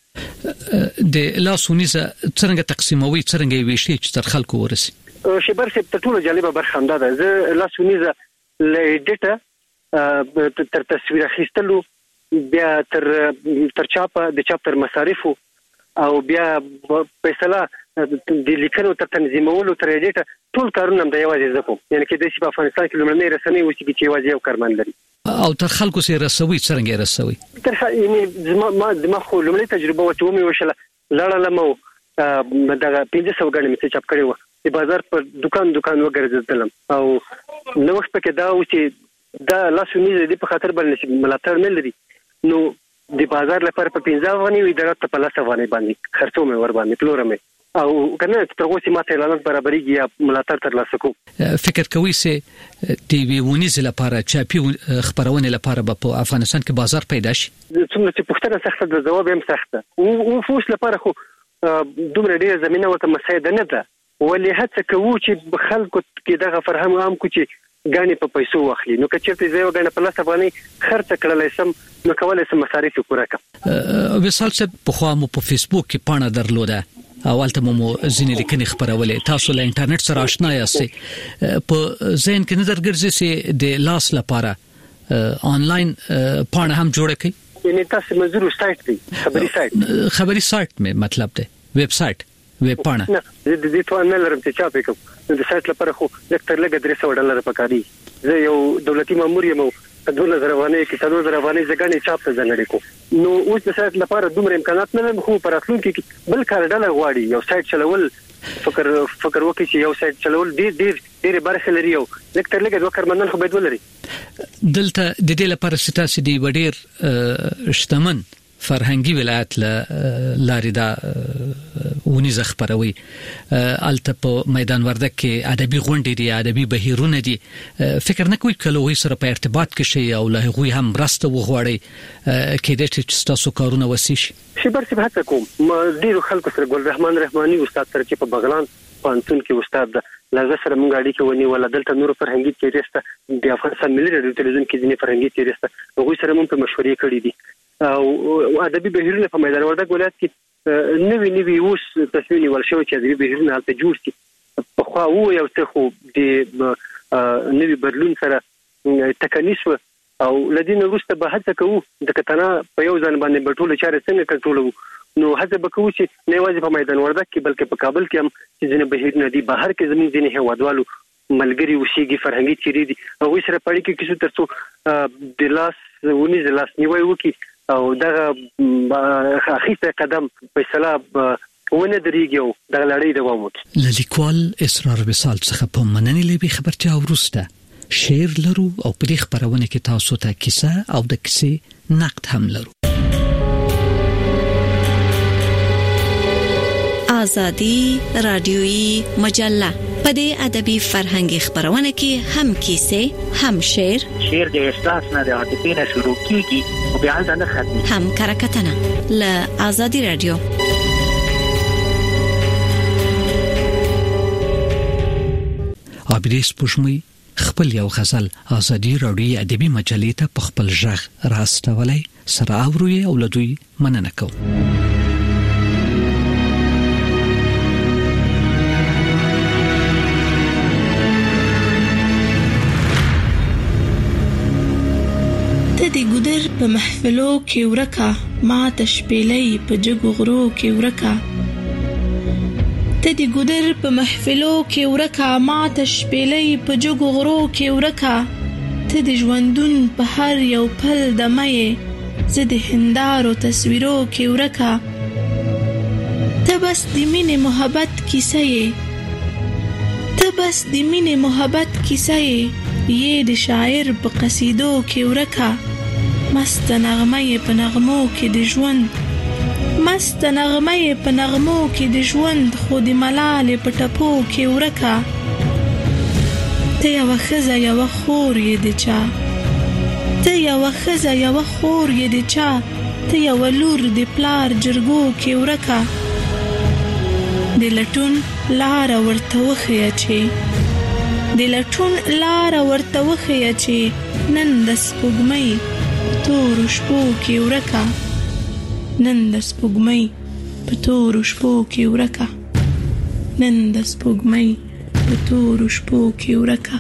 Speaker 5: د لاسونیزه څنګه تقسیموي، څنګه ویشي چې تر خلکو ورسي؟
Speaker 7: شبر سي ټول جالبه برخه هم ده. زه لاسونیزه لېډټه تر تصویر اخیستلو، بیا تر چاپه د چاپ تر مصارفو او بیا فیصله د لیکنو تر تنظیمولو تر ایډیټ ټول کارونه هم د یوازې زکو. یعنی کې د په افغانستان کې لمړنۍ رسنۍ و چې یوازې یو کارمند لري
Speaker 5: او تر خلکو سره رسوي. څنګه رسوي؟
Speaker 7: یعنی ما خو لمړنۍ تجربه و چې مې وشله لاړم دغه 500 غنډه مې چاپ کړی و. د بازار پر دکان وګرځیدلم او نو وخت پکې دا و چې دا لاسونیزه د په خاطر باندې ملاتړ نه لري. نو د بازار لپاره په 15 افغانۍ وي، درته په 10 افغانۍ باندې خرڅو مې ور باندې پلورم او کنه تر اوسه ماته اعلانات برابرېږي یا ملاتړ ترلاسه کوم.
Speaker 5: فکر کوي چې ټي وي ونیزه لپاره چاپی خبرونه لپاره په افغانستان کې بازار پیدا شي؟
Speaker 7: څومره چې پوښتنه سخته د جواب هم سخته او فوس لپاره خو دومره ډیره زمينه ورته مساعده نه ده. ولې هڅه کوو چې خلکو کې دغه فرهنګ عام کو چې غاڼې په پیسو واخلي. نو که چېرته زه یو غاڼه په 10 افغانۍ خرڅ کړلای سم نو کولای سم مصارف پوره کړم.
Speaker 5: وصال صاحب په خوا مو په فیسبوک کې پاڼه درلوده اولته مو ځینې لیکنې خبرولې، تاسو له انټرنیټ سره آشنا یاستئ، په ذهن کې نظر ګرځي چې د لاس لپاره آنلاین پاڼه هم جوړه کړئ؟
Speaker 7: یعنی تاسو مزور سایت دی،
Speaker 5: خبري سایت مې مطلب دی، ویب سایت، ویب پاڼه.
Speaker 7: نه د دې ته نه لرم چې چا پکم د سایت لپاره خو لکه لګ $300 پکاري. زه یو دولتي مامور یم، 2000 افغانۍ کې 3000 افغانۍ زګانې چاپ ته ځنګړې کو. نو اوس د سایت لپاره دومره امکانات نه لرم، خو پر راتلونکي کې بل کار ډله غواړي یو سایت چلول. فکر وکړي چې یو سایت چلول ډېر برخه لري، او لکه لګ دوه کارمندان خو باید ولري.
Speaker 5: دلته د دې لپاره ستاسو دی وړیر شتمن فرهنګي ولایت لاري دا ونیزه خبروي. الته په میدان وردګ کې ادبي غونډې دي، ادبي بهیرونه دي. فکر نه کوئ کله وې سره په ارتباط کې شي او له هغوی هم راسته وغواړي کېدای چې تاسو کارونه وسی شي؟
Speaker 7: شبر چې هڅه کوم. ما ډیرو خلکو سره ګل رحمان رحماني استاد سره چې په بغلان پانتون کې استاد ده، لږه سره مونږ اړیکه ونیول. دلته نور فرهنګي تیریسته د افغانستان ملي رادیو تلویزیون کې ځینې فرهنګي تیریسته هغوی سره مونږ په مشورې کړې دي، او ادبي بهیرونه په میدان وردګ ولایت کې نوی اوس تصمیم نیول شوی چې ادبي بهیرونه هلته جوړ شي. په خوا یو څه خو د نوی بدلون سره تکنیس او لدین وروسته به هڅه کوو د کتنه په یو ځان باندې بټول چارې څنګه کنټرولو. نو هڅه وکړو چې نه یوازې په میدان وردګ کې بلکې په کابل کې هم چې ځینې بهیرونه دي، بهر کې زموږ ځینې هیوادوالو ملګری اوسېږي فرهنګي چیرې دي، هغوی سره په اړیکه کې شو ترڅو د لاس ونیز لاس نیوی وکړي او دغه اخیسته قدم فیصله ونه درېږي او دغه لړۍ دوام وکړي.
Speaker 5: له لیکوال اسرار وصال څخه په مننې لوي خبرتیا وروسته شعر لرو او په دې خبرونه کې تاسو ته کیسه او د کیسې نقد هم لرو.
Speaker 13: آزادی رادیویی مجله په دې ادبي فرهنګي خبرونه کې هم کیسه، هم شعر
Speaker 6: د احساس نه د عاطفې نه شروع کیږي او بیا ځنه ختمي،
Speaker 13: هم کرکټنه له آزادی رادیو.
Speaker 5: عبدالس پښمي خپل یو غزل آزادی رادیویی ادبي مجلې ته په خپل ژغ راستولای سره اوروي او لدوی مننه کوم.
Speaker 9: د ګودر په محفلو کې ورکا، ما تشپېلې په جګو غرو کې ورکا. ته د ګودر په محفلو کې ورکا، ما تشپېلې په جګو غرو کې ورکا. ته د ژوندون په هر یو پل د مې، زه د هندارو تصویرو کې ورکا. ته بس د مینې محبت کیسه یې، ته بس د مینې محبت کیسه یې د شاعر په قصیدو کې ورکا. مست نغمه په نغمو کې د ژوند، مست نغمه په نغمو کې د ژوند، خو د ملال په ټپو کې ورکا. ته یو خزه یو خور یې د چا، ته یو خزه یو خور یې د چا، ته یو لور د پلار جرګو کې ورکا. د لټون لار ورته وخیا چې، د لټون لار ورته وخیا چې، نن د سپوږمۍ تور شپو کې ورکا. نن د سپوږمۍ په تور شپو کې ورکا. نن د سپوږمۍ په تور شپو کې ورکا.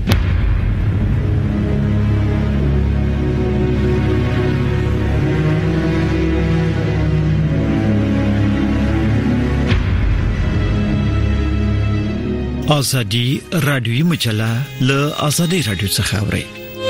Speaker 12: آزادی رادیویی مجله له آزادی رادیو څخه اوري.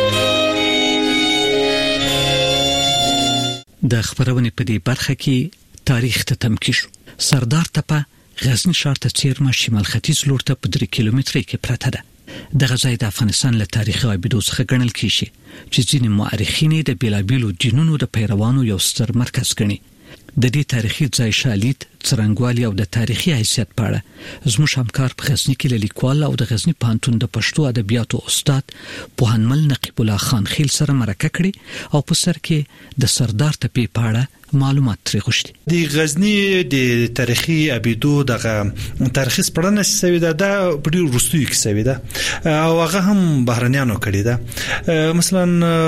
Speaker 5: د خبرونه په دې برخه کې تاریخ ته تمکیش. سردار تپه غزنی ښار ته څیرمه شمال ختیځ لور ته په 3 کیلومتره کې پرته ده. د غزای د افغانستان له تاریخي ابدو څخه ګڼل کیږي چې ځینې مورخین د بیلابیلو دینونو د پیروانو یو ستر مرکز ګڼي. د دې تاریخي ځای شالید څرنګوالي او د تاریخي حیثیت په اړه زموږ همکار په غزنی کې لیکوال او د غزنی پانتون د پښتو ادبیاتو استاد پوهنمل نقیب الله خان خیل سره مرکه کړې او په سر کې د سردار تپې په اړه معلومات ترې غوښتي.
Speaker 8: د غزنی د تاریخي ابیدو دغه تاریخي سپړنه سوي ده د پړي وروستیو کې سوي ده او هغه هم بهرنیانو کړی ده. مثلا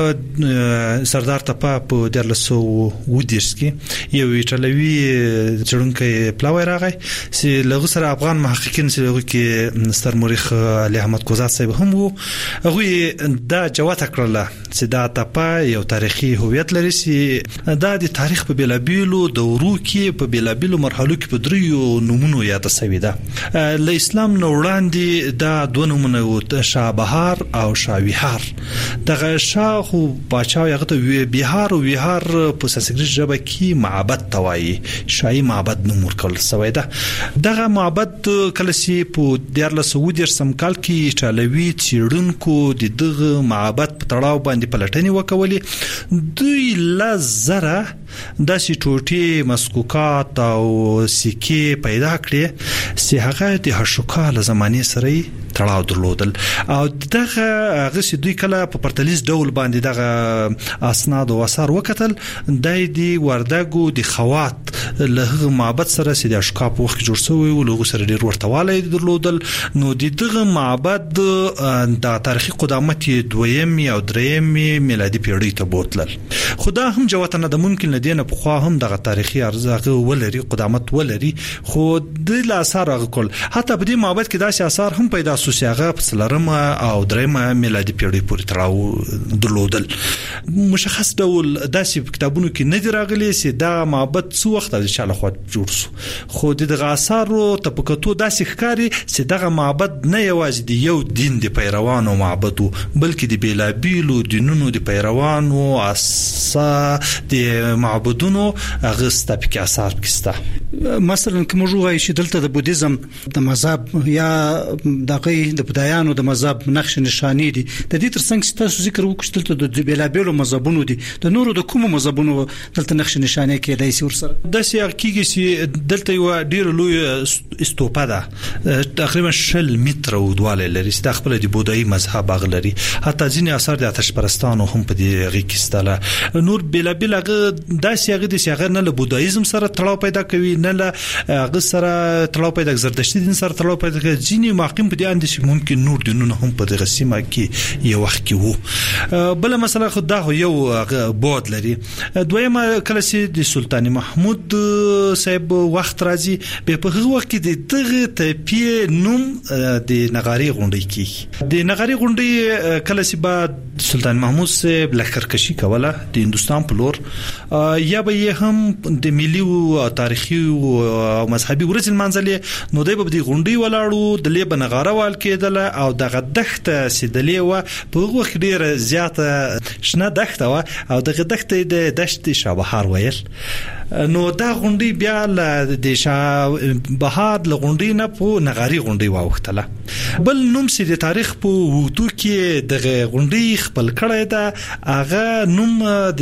Speaker 8: سردار تپا په 1910 کې یو ایټالوي چړونکي پلاوی راغی چې لغه سره افغان محققین چې لغه کې ستر مورخ علي احمد کوزات صاحب هم وو. هغه دا جواب کړل چې دا تپا یو تاریخي هویت لري چې دا د تاریخ په بلابیلو دورو کې په بلابیلو مرحلو کې په دریو نمونو یاد شوی ده. ل اسلام نو وړاندې دا دوه نمونه وو، شاه بهار او شاه ویهار. دغه شاه خو باچا یغه ته بهار او ویهار په سنسکریت ژبه کې معبد توایي، شاهي معبد نوم ورکول شوی ده. دغه معبد کله چې په 1910 کال کې ایټالوي چیرونکو دغه معبد په تړاو باندې پلټنې وکولې. دوی لزره د سټوټي مسکوکات او سکه پیدا کړې چې هغه د هشوکا له زمانه سره تړاو درلودل او دغه هغه چې دوی کله په پرتلیز ډول باندې دغه اسناد او اثار وکتل د وردګو د خوات له معبد سره چې د هشوکا په وخت جوړ شوی او له سره ډیر ورتوالی درلودل. نو دغه معبد د تاریخي قدامت دویم او دریم میلادي پیړۍ ته بوتلل. خدا هم جوته نه د ممکن لدینه په خوا هم دغه تاریخي ارزښت ولري، قدامت ولري، خو د اثار غکول حتی په دې معبد کې داسې اثار هم پیدا شو چې هغه په څلورمه او دریمه میلادي پیړۍ پورې تړاو درلودل. مشخص ډول داسې کتابونو کې نه دی راغلي چې دا معبد څو وخت د چاله خو جوړ شو، خو دغه اثارو تپکتو داسې ښکاری چې دغه معبد نه یوازې د یو دین د پیروانو معبد بلکې د بیلابیلو دینونو د پیروانو د معبودونو هغه ستپک اثار کېسته.
Speaker 14: مثلا کوم جوړای شي دلته د بودیزم د مذهب یا دغه د بدایانو د مذهب نقش نشانی دي. د دې ترڅنګ تاسو ذکر وکړل دلته د بیلابیلو مذهبونو دي، د نورو د کوم مذهبونو دلته نقش نشانی کېدای شي ورسره
Speaker 8: د سیاقیږي چې دلته یو ډیر لوی استوپا ده تقریبا 6 متره ودواله لري چې د خپل د بودایي مذهب اغلري. حتی ځینې اثار د آتش پرستانو هم په دې غي کې ستله. نور بیلابیل هغه داسې هغه د سیاغه نه له بودایزم سره تړاو پیدا کوي، نه له هغه سره تړاو پیدا زردشتي دین سره تړاو پیدا کوي. ځینې محققین په دې اند چې ممکن نور دینونه هم په دغه سیمه کې یو وخت کې وو. بل مثلا خدای یو بود لري. دویمه کله چې د سلطان محمود صاحب وخت راځي به په هغه وخت کې دغه تپی نوم د نغاري غونډې کې د نغاري غونډې کله چې بعد سلطان محمود صاحب لخرکشي کوله د هندستان په لور یا به هم د ملي او تاریخي او مذهبي ورځ منځلې نو د به د غونډې ولاړو د لیب نغاره وال کېدله او دغه دښته سیدلې و په وخت ډیر زیاته شنه دښته و او دغه دښته د دشت شابهار ویل. نو دا غونډې بیا د شابهار ل غونډې نه په نغاري غونډې واوختله. بل نوم سي د تاریخ په وختو کې دغه غونډې خپل کړی دا هغه نوم د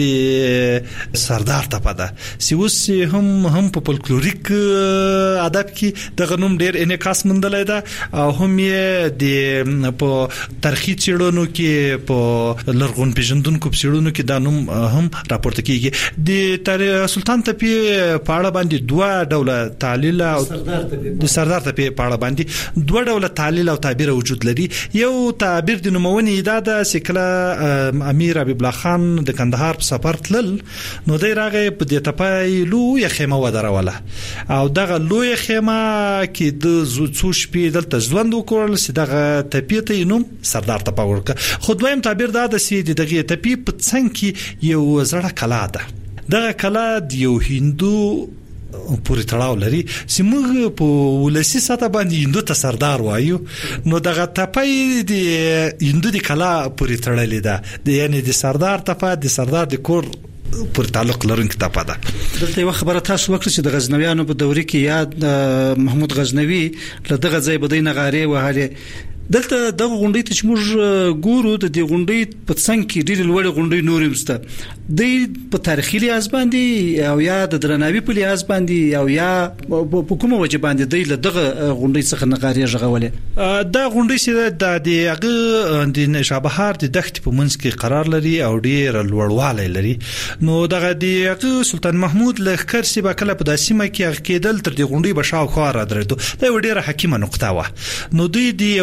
Speaker 8: سردار تپا ده چې اوس هم په فولکلوریک ادب کې دغه نوم ډیر انعکاس موندلی ده او هم یې د په تاریخي څېړنو کې په لرغون پیژندونکو په څېړنو کې دا نوم هم راپورته کیږي. د سلطان تپې په اړه باندې دوه ډوله تعلیل او د سردار تپې په اړه باندې دوه ډوله تعلیل او تعبیر وجود لري. یو تعبیر د نومونې دا ده چې کله امیر حبیب الله خان د کندهار په سفر تلل نو دی راغی په دې تپې لوی خیمه ودروله او دغه لوی خیمه کې د څو شپې دلته ژوند وکړل چې دغه تپې ته نوم سردار تپا ورکړ. خو دویم تعبیر دا ده چې دغه تپې په څنګ کې یو زړه کلا ده. دغه کلا د یو هندو پورې تړاو لري چې موږ په ولسی ساته باندې هندو ته سردار وایو. نو دغه تپې د هندو د کلا پورې تړلې ده، یعنی د سردار تپا د سردار د کور پر تعلق لرونکي تپا ده.
Speaker 14: دلته یو خبره تاسو وکړه چې د غزنویانو په دورې کې یاد محمود غزنوي له دغه ځای بدی نغاري وهاله دلته د غونډې ته چې موږ ګورو د دې غونډې په څنګه کې ډېر لوړ غونډې نورې مسته د په تاریخي لحاظ باندې او یا د درناوي په لحاظ باندې او یا په کومه وجه باندې د دغه غونډې څخه نغاري ژغولې
Speaker 8: دا غونډې چې د هغه د نشابهار د دښتې په منځ کې قرار لري او ډېر لوړوالی لري نو دغه د هغه سلطان محمود لخر سی با کله په داسمه کې کېدل تر دې غونډې بشاو خو را درېدو دا ډېره حکیمه نقطه و نو دوی دی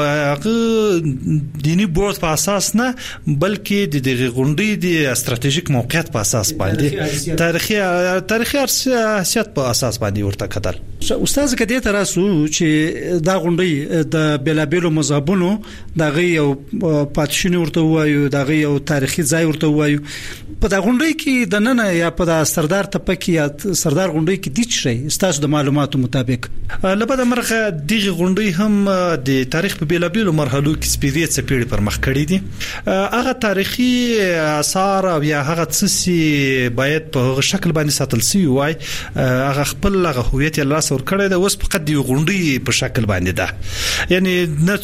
Speaker 8: دینی بورد په اساس نه بلکې د دغه غونډې د استراتیژیک موقعیت په اساس باندې تاریخي حیثیت په اساس باندې ورته کتل.
Speaker 14: استاد کدی تراسو چې دا غونډې د بلابلو مذهبونو دغه یو پاتشین ورته وایو دغه یو تاریخي ځای ورته وایو په دا غونډې کې د نن یا په د سردار تپکی یا سردار غونډې کې د چي استاسو د معلوماتو مطابق
Speaker 8: لپاره مرغه دغه غونډې هم د تاریخ په بیلابیلو مرحلو کې سپیریت سپیړي پر مخ کړی دي هغه تاریخي آثار او یا هغه څه باید په شکل باندې ساتل شي وای هغه خپل هغه هویت الله سور کړی دا اوس په قد دی غونډي په شکل باندې ده یعنی نه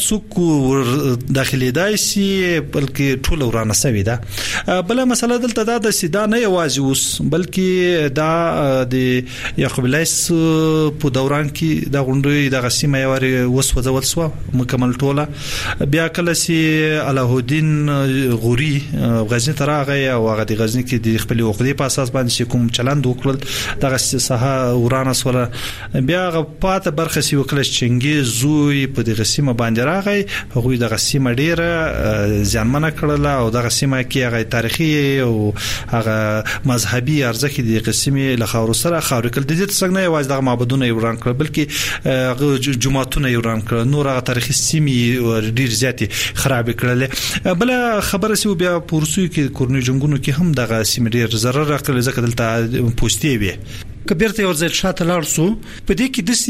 Speaker 8: څوک داخلي دایسي بلکې ټول ورانه سوي ده بل مسله دلته دا د سیدا نه یوازې اوس بلکې دا د یعقوب لیث په دوران کې دا غونډي د غسیمه یوري وسوځول سو مکمل ټوله بیا کله سي علاء الدین غوري غزنی ترغه او هغه د غزنی کې د خپل وقدې په اساس باندې کوم چلند وکړل دغه ساحه ورانه سره بیا غپاته برخه سی وکړل چنګي زوی په د غسیمه باندې راغی هغه د غسیمه ډیره ځانمنه کړل او د غسیمه کې هغه تاریخي او هغه مذهبي ارزښت د غسیمه له خاور سره خاور کړل د دې څنګه یوازې د معبدونه وران کړل بلکې جمعهونه وران کړل نور تاریخي سیمې ډیر زیاتې خراب کړل بل خبره سی بیا پورسوي کې کورنۍ جنگونو کې هم دغه سیمې ډیر ضرر راکړل ځکه دلته پوسټي وي
Speaker 14: کبیرته ورځل شاته لاړ سو په دې کې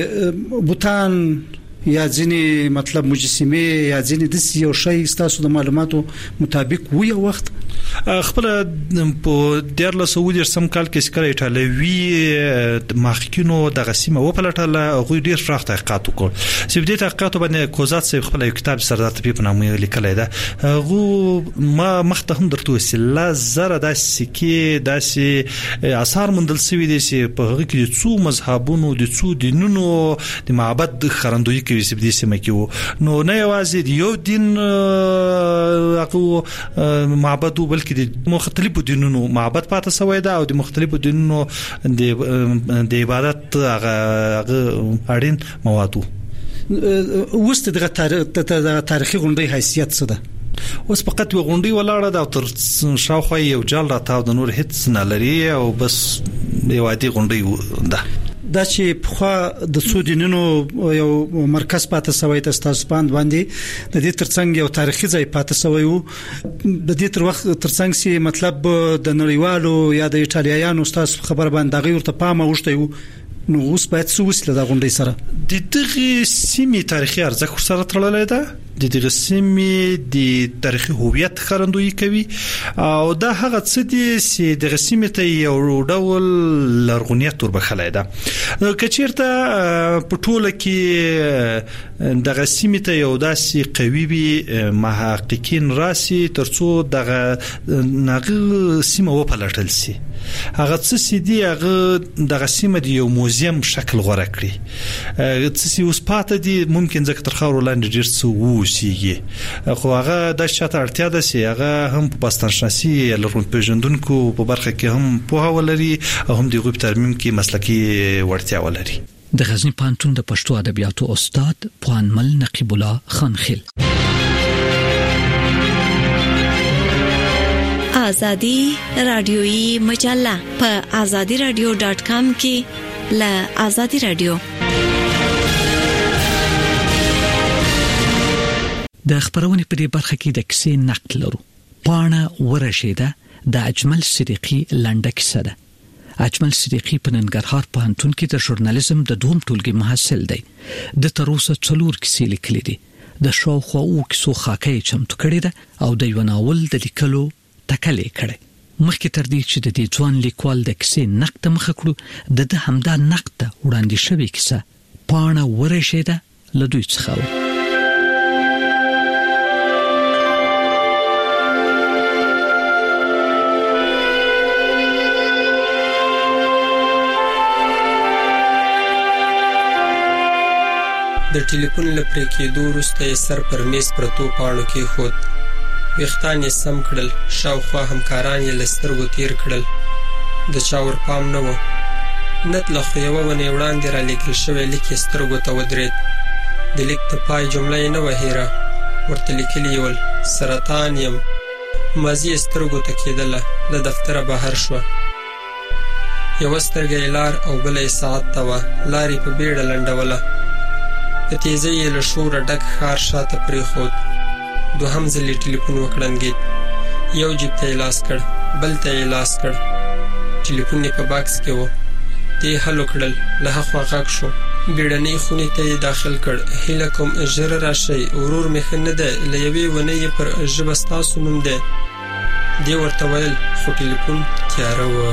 Speaker 14: د بوتان یا ځینی مطلب مجسمه یا ځینی د یو شی ستاسو د معلوماتو مطابق وي وخت
Speaker 8: خپل په 1900 سم کال کې سکر ایټالوي ماخکینو د غسیمه و پلټل غوی ډیر فراخ تحقیقات وکړ چې د تحقیقات باندې کوزات سي خپل کتاب سردار طبيب په نامه لیکل دی غو ما مخته هم درته وسله زره د سکه داسې آثار مندل سوي دي چې په هغه کې څو مذهبونو د څو دینونو د معبد خرندوی کې وسب دي سم کې نو نه یوازې یو دین هغه معبد بلکې د مختلفو دینونو معبد پاتې شوی دا او د مختلفو دینونو د عبادت هغه اړین موادو
Speaker 14: وست د تاریخي غونډې حیثیت څه ده
Speaker 8: اوس فقط یو غونډې ولاړه ده او تر شاوخوا یو جال راته د نور هیڅ نه لري او بس یو عادي غونډې ده
Speaker 14: دا چې په د سودینونو یو مرکز پاتې شوی د ستاسپاند باندې د دې ترڅنګ یو تاریخي ځای پاتې شوی وو د دې تر وخت ترڅنګ سي مطلب د نړیوالو یا د ایټالیایانو ستاسو خبر باندې غي ورته پامه وشته وو نو اوس باید څه وسله د غونډې سره
Speaker 8: د دغه سیمې تاریخي ارزښت سره تړلې ده د دغه سیمې د تاریخي هویت خرندوی کوي او دا هغه څه دي چې د سیمې ته یو ډول لرغونیت وربخلای ده کچیرته په ټوله کې د سیمې ته یو داسې قوي وي محققین راسي ترڅو دغه نغه سیمه و پلټل سي هغه څه دي هغه د سیمه دی یو موزیم شکل غوړه کړی څه اوس پاتې دي ممکن ځکه تر خاور لاندې ډیر څه ووسیږي خو هغه د شاته اړتیا ده چې هغه هم په باستانشناسي لرون پیژندونکو په برخه کې هم په ولري او هم د غوب ترمیم کې مسلکی ورتیا ولري
Speaker 5: د غزنی پانتون د پښتو ادبیاتو استاد پوانمل نقیب الله خانخیل
Speaker 13: آزادی رادیویی مجله په azadiradio.com کې له آزادی رادیو
Speaker 5: د خبرونې په دې برخه کې د کیسې نقل لرو پاڼه ورشيده د اجمل صدیقی لنډه کیسه ده اجمل صدیقی په ننګرهار پوهنتون کې د ژورنالیزم د دوم ټولګي محصل دی د تروسه 4 کیسې لیکلې دي د شاوخوا او کیسو خاکې چمتو کړي ده او د یو ناول د لیکلو تکلې کړي مخکې تر دې چې د دې ځوان لیکوال د کیسې نقد مخ کړو د همدا نقد وړاندې شوی کیسه پاڼه ورشيده له دوی څخه
Speaker 10: د ټلیفون لپاره کېدو وروسته سر پر میز پرتو پاڼو کې خود وختان یې سم کړل، شاوخوا همکاران یې لسترګو تیر کړل. د چا ور پام نه و. نت له خو یوه ونې وړاندې را لیکل شوی لیک یې سترګو ته ودرېد. د لیک د پای جمله یې نه وه هیره. ورته لیکلي ول سرطان یم. ماضي یې سترګو ته کېدله. له دفتره بهر شوه. یوه سترګه یې لار او بله یې ساعت ته وه. لار یې په بیړه لنډوله. په تیزۍ یې له شوره ډک ښار شاته پرېښود. دوهم ځل یې ټلیفون وکړنګېد. یو جیب ته یې لاس کړ، بل ته یې لاس کړ. ټلیفون یې په باکس کې و. ته یې حل وکړل. له هاخوا غږ شو. بیړنۍ خونې ته یې داخل کړ. هیله کوم ژر راشئ، ورور مې ښه نه دی، له یوې ونې یې پر ژبه ستاسو نوم دی. دې ورته ویل، خو ټلیفون تیاره و.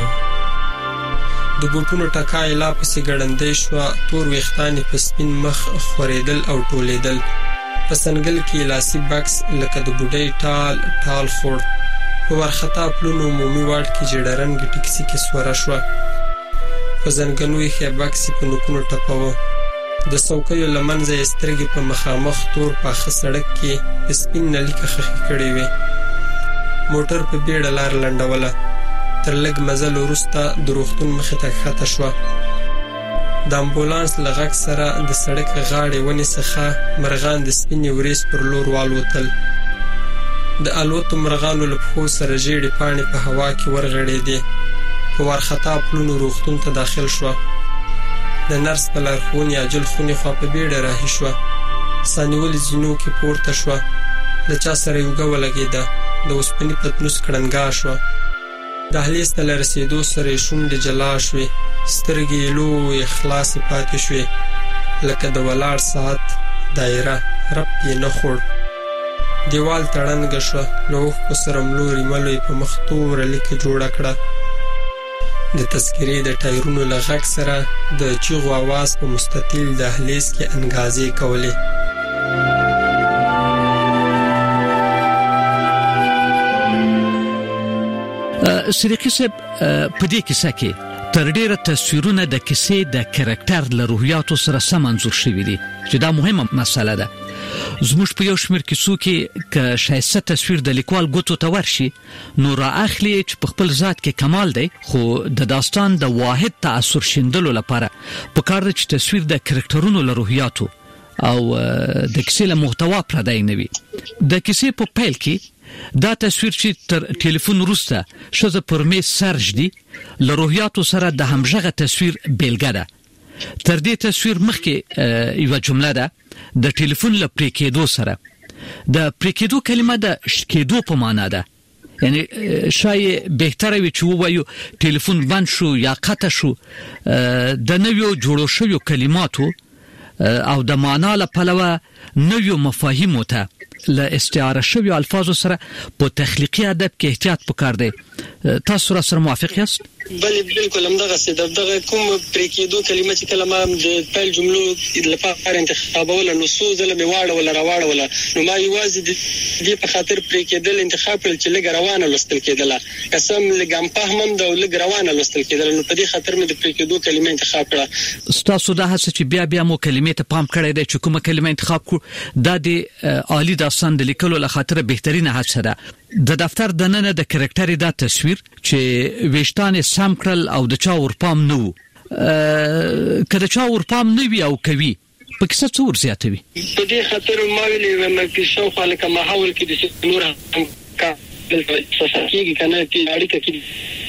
Speaker 10: د بوټونو ټکا یې لا پسې ګړندۍ شوه. تور ویښتان یې په سپین مخ خورېدل او ټولېدل. په سنګل کې لاسي بکس لکه د بوډۍ ټال خوړ. په ورخطا پلونو عمومي واټ کې جډرنګ ټکسي کې سوره شوه. په زنګنو یې ښی بکس په نوکونو ټپوه. د څوکیو له منځه یې سترګې په مخامخ تور پاخه سړک کې په سپین نلیکه خښې کړې وې. موټر په بیړه لار لنډوله. تر لږ مزل وروسته د روغتون مخې ته ښکته شوه. د امبولانس له غږ سره د سړک غاړې ونې څخه مرغان د سپینې وریځ پر لور والوتل. د الوتو مرغانو له پښو سره ژیړې پاڼې په هوا کې ورغړېدې. په وارخطا پلونو روغتون ته داخل شوه. د نرس په لارښوونې عاجل خونې خوا په بیړه راهي شوه. ساه نیولې زینو کې پورته شوه. له چا سره یې اوږه ولګېده. د اوسپنې پتنوس کړنګا شوه. دهلیز ته له رسېدو سره یې شونډې جلا شوې. سترګې یې لویې خلاصې پاتې شوې لکه د ولاړ ساعت دایره. ربط یې نه خوړ. دیوال تړنګه شوه. له اوښکو سره ملوري ملو یې په مخ توره لیکه جوړه کړه. د تذکرې د ټایرونو له غږ سره د چیغو آواز په مستطیل دهلیز کې انګازې کولې.
Speaker 5: صدیقي صاحب، په دې کیسه کې تر ډیره تصویرونه د کیسې د کریکټر له روحیاتو سره سم انځور شوي دي، چې دا مهمه مسله ده. زموږ په یو شمېر کیسو کې که ښایسته تصویر د لیکوال ګوتو ته ورشي، نو رااخلي چې په خپل ذات کې کمال دی، خو د داستان د واحد تاثر شیندلو لپاره پکار دی چې تصویر د کریکټرونو له روحیاتو او د کیسې له محتوا پردی نه وي. د کیسې په پیل کې دا تصویر چې تر ټلیفون وروسته ښځه پر میز سر ږدي، له روحیاتو سره د همغږه تصویر بیلګه ده. تر دې تصویر مخکې یوه جمله ده د ټلیفون له پرې کېدو سره. د پرې کېدو کلمه د شکېدو په معنا ده. یعنی شاید بهتره وي چې ووایو ټلیفون بند شو یا قطع شو. د نویو جوړو شویو کلماتو او د معنا له پلوه نویو مفاهیمو ته له استعاره شویو الفاظو سره په تخلیقي ادب کې احتیاط پکار دی. تاسو سره موافق یاست؟
Speaker 15: بله بالکل همدغه څه دغه کوم پرې کېدو کلمه چې کله ما د پیل جملو لپاره انتخابوله، نو څو ځله مې واړوله راواړوله، نو ما یوازې د دې په خاطر پرې کېدل انتخاب کړل چې لږ روانه لوستل کېدله. قسم لږ همفهم هم ده او لږ روانه لوستل کېدله، نو په دې خاطر مې د پرې کېدو کلمه انتخاب کړه.
Speaker 5: ستاسو دا هڅه چې بیا مو کلمې ته پام کړی دی چې کومه کلمه انتخاب کړو، دا د عالی داستان د لیکلو له خاطر بهترینه هڅه ده. د دفتر دننه د کریکټر دا تصویر چې ویشتان سم کړل او د چا ورپام نه وو، که د چا ورپام نه وي او کوي په کیسه څه ور زیاتوي؟
Speaker 15: په دې خاطر ما ویلې چې شاوخوا لکه ماحول کې د نور هم کېږي که نه اړیکه کېږي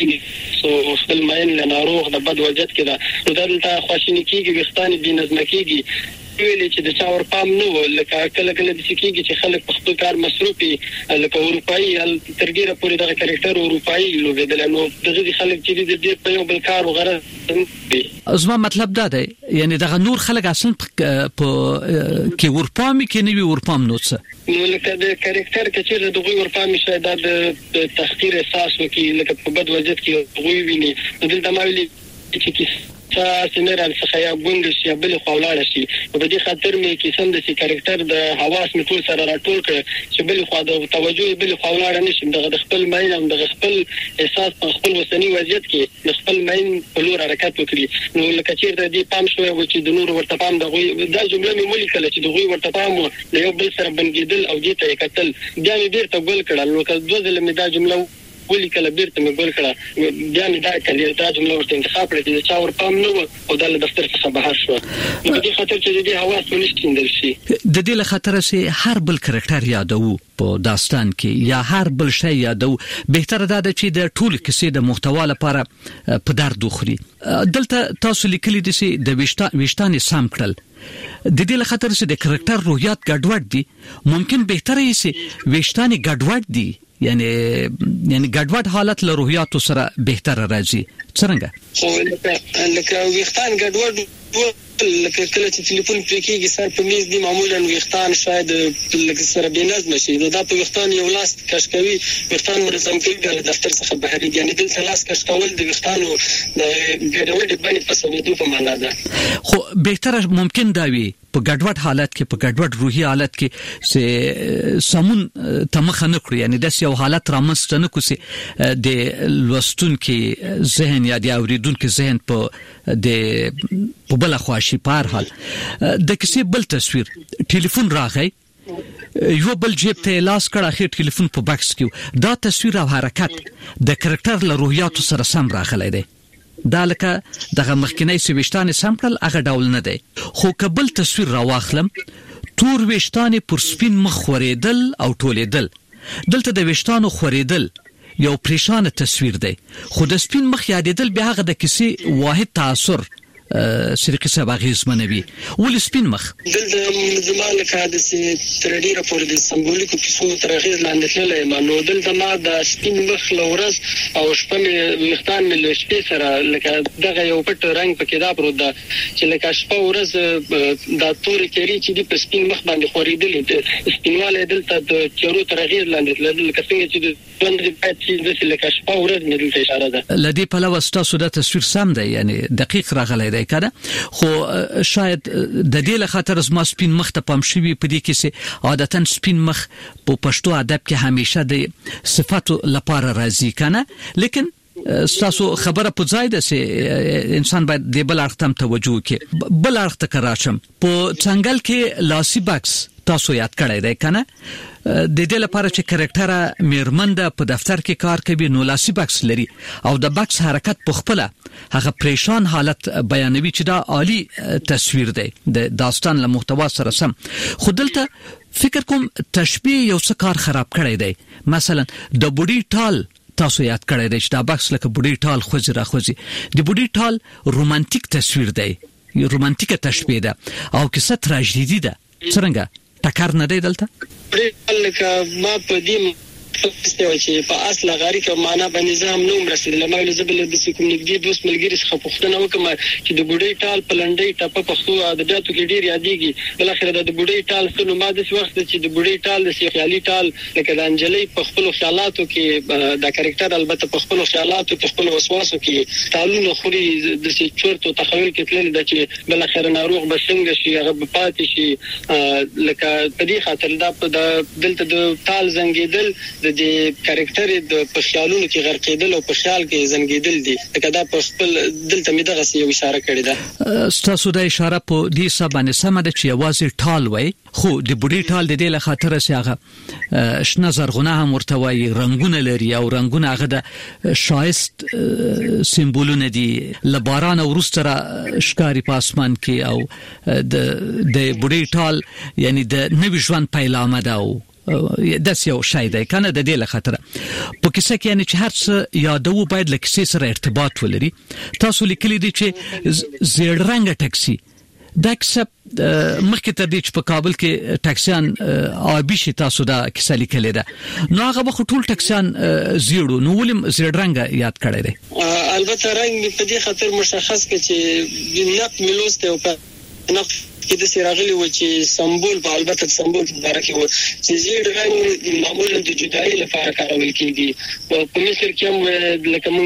Speaker 15: خپل مین له ناروغ د بد وضعیت کې ده، نو دلته خواشیني کېږي، ویښتان یې بېنظمه کېږي. ویلې چې د چا ورپام نه و، لکه کله داسې کېږي چې خلک په خپل کار مصروف وي، لکه اروپایي تر ډېره پورې دغه کرکټر اروپایي لوبېدلی، نو دغه خلک چې دي ډېر په یو بل کار وغیره وي.
Speaker 5: زما مطلب دا دی یعنی دغه نور خلک اصلا په کې ورپامي کې نه وي ورپام نو څه،
Speaker 15: نو لکه د کرکټر که چېرته دغوی ورپامي شاید دا د تحقیر احساس وکړي، لکه په بد وضعیت کې هغوی ویني. نو دلته ما ویلي چې سمران څخه یا ګوند شي بل خوالاړ شي په دې خاطر مې قسم د کریکټر د حواس مې ټول سره راټول کړ چې بل خوا د توجه بل خوالاړ نشم د خپل ماین او د خپل احساس په خپل وسنی وضعیت کې د خپل ماین په لور حرکت وکړي نو لکه چې د دې پام شوی و چې د نور ورته پام د جمله مې ولیکل چې د غوي ورته پام د یو بل سره بنګیدل او دې ته کتل بیا مې بیرته ګول کړل نو کله دوه ځله مې دا جمله ولیکل بیرته مې ګول کړه بیا مې دا کله دا جمله ورته انتخاب کړې چې چا ور پام نو او د دفتر څخه بهر شو نو دې خاطر چې دې حواس ونشتیندل شي
Speaker 5: د دې له خاطر چې هر بل کریکټر یادو په داستان کې یا هر بل شی یادو بهتره ده چې د ټول کیسې د محتوا لپاره په درد وخوري دلته تاسو لیکلي دي چې د ویشتانې سم کړل د دې له خاطر چې د کریکټر روحیات ګډوډ دي ممکن بهتره یې چې ویشتانې ګډوډ دي یعنی ګډوډ حالت له روحیاتو سره بهتره راځي څنګه
Speaker 15: لکه ویختان ګډوډ لکه کله چې ټلیفون پرې کېږي سر په میز دی معمولا ویختان شاید لکه سره بنظم شي دا په ویختان یو لاس کش کوي ویختان منظم کوي د دفتر څخه بهر یعنی دلته لاس کش کول د ویختانو د ګډوډ باندې په سمېدو په معنا ده
Speaker 5: خو بهتره ممکن دا وي په ګډوډ حالت کې په ګډوډ روحي حالت کې چې سمون تمخ نه کړی یعنی د یو حالت رامنځته نه کوسي د لوستون کې ذهن یا د اوریدون کې ذهن په د بل خواشي په حال د کیسې بل تصویر ټلیفون راغی یو بل جیب ته لاس کړه اخر ټلیفون په باکس کې دا تصویر او حرکت د کریکټر له روحیاتو سره سم راغلی دی دا لکه دغه مخکنی سويشتانې سم کړل هغه ډول نه دی خو کبل تصویر راواخلم تور ویشتانې پر سپین مخ خورېدل او ټولېدل دلته د ویشتانو خورېدل یو پریشان تصویر دی خو د سپین مخ یادېدل به هغه د کیسې واحد تاثر شرکت سباغیز منوي ول سپین مخ
Speaker 15: دلته زمانه کاده سي ترډي راپور د سمبولیکو کیسو ترغیز لاندې تللی مانو دلته ما د سپین مخ لورس او شپه وختان مل شپې سره لکه دغه یو پټ رنگ پکې دا پروت ده چې لکه شپه ورځ د توري کېری چې د سپین مخ باندې خورېدل سپینواله دلته د چورو ترغیز لاندې تللی لکه څنګه چې د باندې پات چې د لکه شپه ورځ مې دلته اشاره ده
Speaker 5: لدی په لوستا سودا تصویر سم دی یعنی دقیق راغلی دی کنه خو شاید د دې له خاطر زما سپین مخ ته پام شوی په دې کې چې عادتاً سپین مخ په پښتو ادب کې همیشه د صفاتو لپاره راځي کنه لیکن تاسو خبره په ځای ده چې انسان باید د بل اړخ ته توجه وکړي بل اړخ ته کراشم په څنګه کې لاسي باکس تاسو یاد کړی دی کنه د دې لپاره چې کریکټر میرمنده په دفتر کې کار کوي نو لاسي باکس لري او د باکس حرکت په خپل هغه پریشان حالت بیانوي چې دا عالی تصویر دی د داستان له محتوا سره سم خو دلته فکر کوم تشبیه یو څه کار خراب کړی دی مثلا د بوډي ټال تاسو یاد کړی دی چې دا باکس لکه بوډي ټال خوځي را خوځي د بوډي ټال رومانټیک تصویر دی رومانټیکه تشبیه ده او کیسه تراژیدي ده څنګه ټکر نه دی دلته
Speaker 15: پرې لکه ما په دې استوي چې په اصله غاری کې معنا په نظام نوم رسیدل لمغه زبل د کوم نګدي دوست ملګری څخه پوښتنه وکم چې د بوډۍ ټال پلنډۍ ټاپه پښتو ادبیاتو کې ډیر یادېږي بل اخر د بوډۍ ټال څخه ما د وخت چې د بوډۍ ټال د خیالي ټال لکه د انجلۍ په خپل خیالاتو کې د کریکټر البته په خپل خیالاتو په خپل وسواسو کې ټالونه خوري د چورتو تخیل کې تلل د چې بل اخر ناروغ بسنګ شي هغه پاتې شي لکه په دې خاطر دا دلته د ټال زنګیدل د کریکټر د خیالونو کې غرقېدل او په خیال کې زنګېدل دي لکه دا په خپل دلته مې دغه یو اشاره کړې ده
Speaker 5: تاسو د اشاره په دې سبانه سم ده چې یوازې ټال وای خو د بوډۍ ټال د دې له خاطر چې هغه شنه زرغونه هم ورته وای رنگونه لري او رنگونه هغه د شایست سمبولونه دي لباران او روستره ښکاری په اسمان کې او د بوډۍ ټال یعنی د نوې ژوند پیلامه ده او داس یو شای دی کنه د دې له خاطر په کیسه کې یعنی چې هر څه یادو باید له کیسې سره ارتباط ولري تاسو لیکلي دي چې زیړ رنګ ټاکسي دا کیسه مخکې تر دې چې په کابل کې ټاکسیان آبي شي تاسو دا کیسه لیکلې ده نو هغه به ټول ټاکسیان زیړو نو ولیم زیړ رنګ یاد کړی دی
Speaker 15: البته رنګ په دې خاطر مشخص کې چې نقد ملوسته او په نقد کې د سیراغلی و چې سمبول په البته سمبول په اړه کې و چې زیړ رنګ معمولا د جدایي لپاره کارول کیږي په مصر کې هم لکه موږ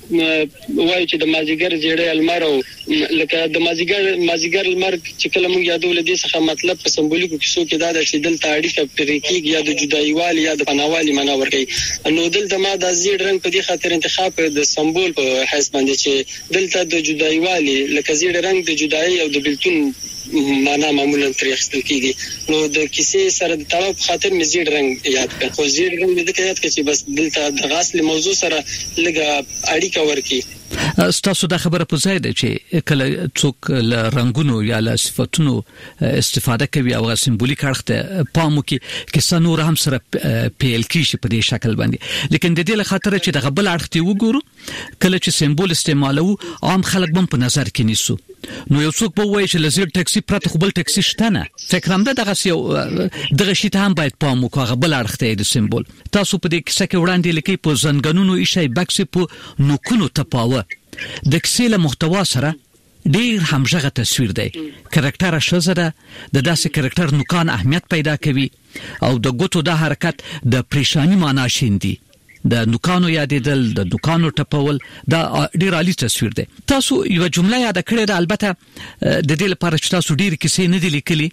Speaker 15: وایي چې د مازیګر جوړې المارو لکه د مازیګر المار چې کله موږ یادول دي څخه مطلب په سمبولیکو کې څه کې دا چې دلته اړیکه پرېکیږي یا د جدایوالي یا د پناوالي معنا ورکوي. نو دلته ما د زیړ رنگ په دې خاطر انتخاب د سمبول په حیث باندې چې دلته د جدایوالي لکه زیړ رنگ د جدایي او د بلتون معنا معمولا ترې اخیستل کیږي. نو د کیسې سره د تړاو په خاطر مې زیړ رنگ یاد کړ. خو زیړ رنگ دې کې یاد کړ چې بس دلته د غاصل موضوع سره لږه اړیکه ورکي.
Speaker 5: ستاسو د خبره په ځای ده چې کله څوک له رنگونو یا له صفاتونو استفاده کوي او سمبولیک اړخ ته پام وکړي کیسه نور هم سره پیل کیږي په دې شکل باندې. لیکن د دې له خاطر چې د غبل اړخ ته وګورو کله چې سمبول استعمالو عام خلک هم په نظر کې نیسو. نو یو څوک به وایي چې لزر ټاکسي پرته خپل ټاکسي شته نه. فکر هم دغه یو دغه شی ته هم باید پام وکړو غبل اړخ ته د سمبول. تاسو په دې کیسه کې وړاندې لیکي په زنګونونو ایشي بکس په نوکونو تپاوه د کیسې له محتوا سره ډیر همغه تصویر دی. کریکټر شزره د داسې کریکټر نوکان اهمیت پیدا کوي او د ګوتو د حرکت د پریشانی معنا شیندي. د نوکانو یادېدل د دکانو ټپول دا ډیر عالی تصویر دی. تاسو یو جمله یاد کړئ ده البته د دې لپاره چې تاسو ډیر کیسې نه دي لیکلي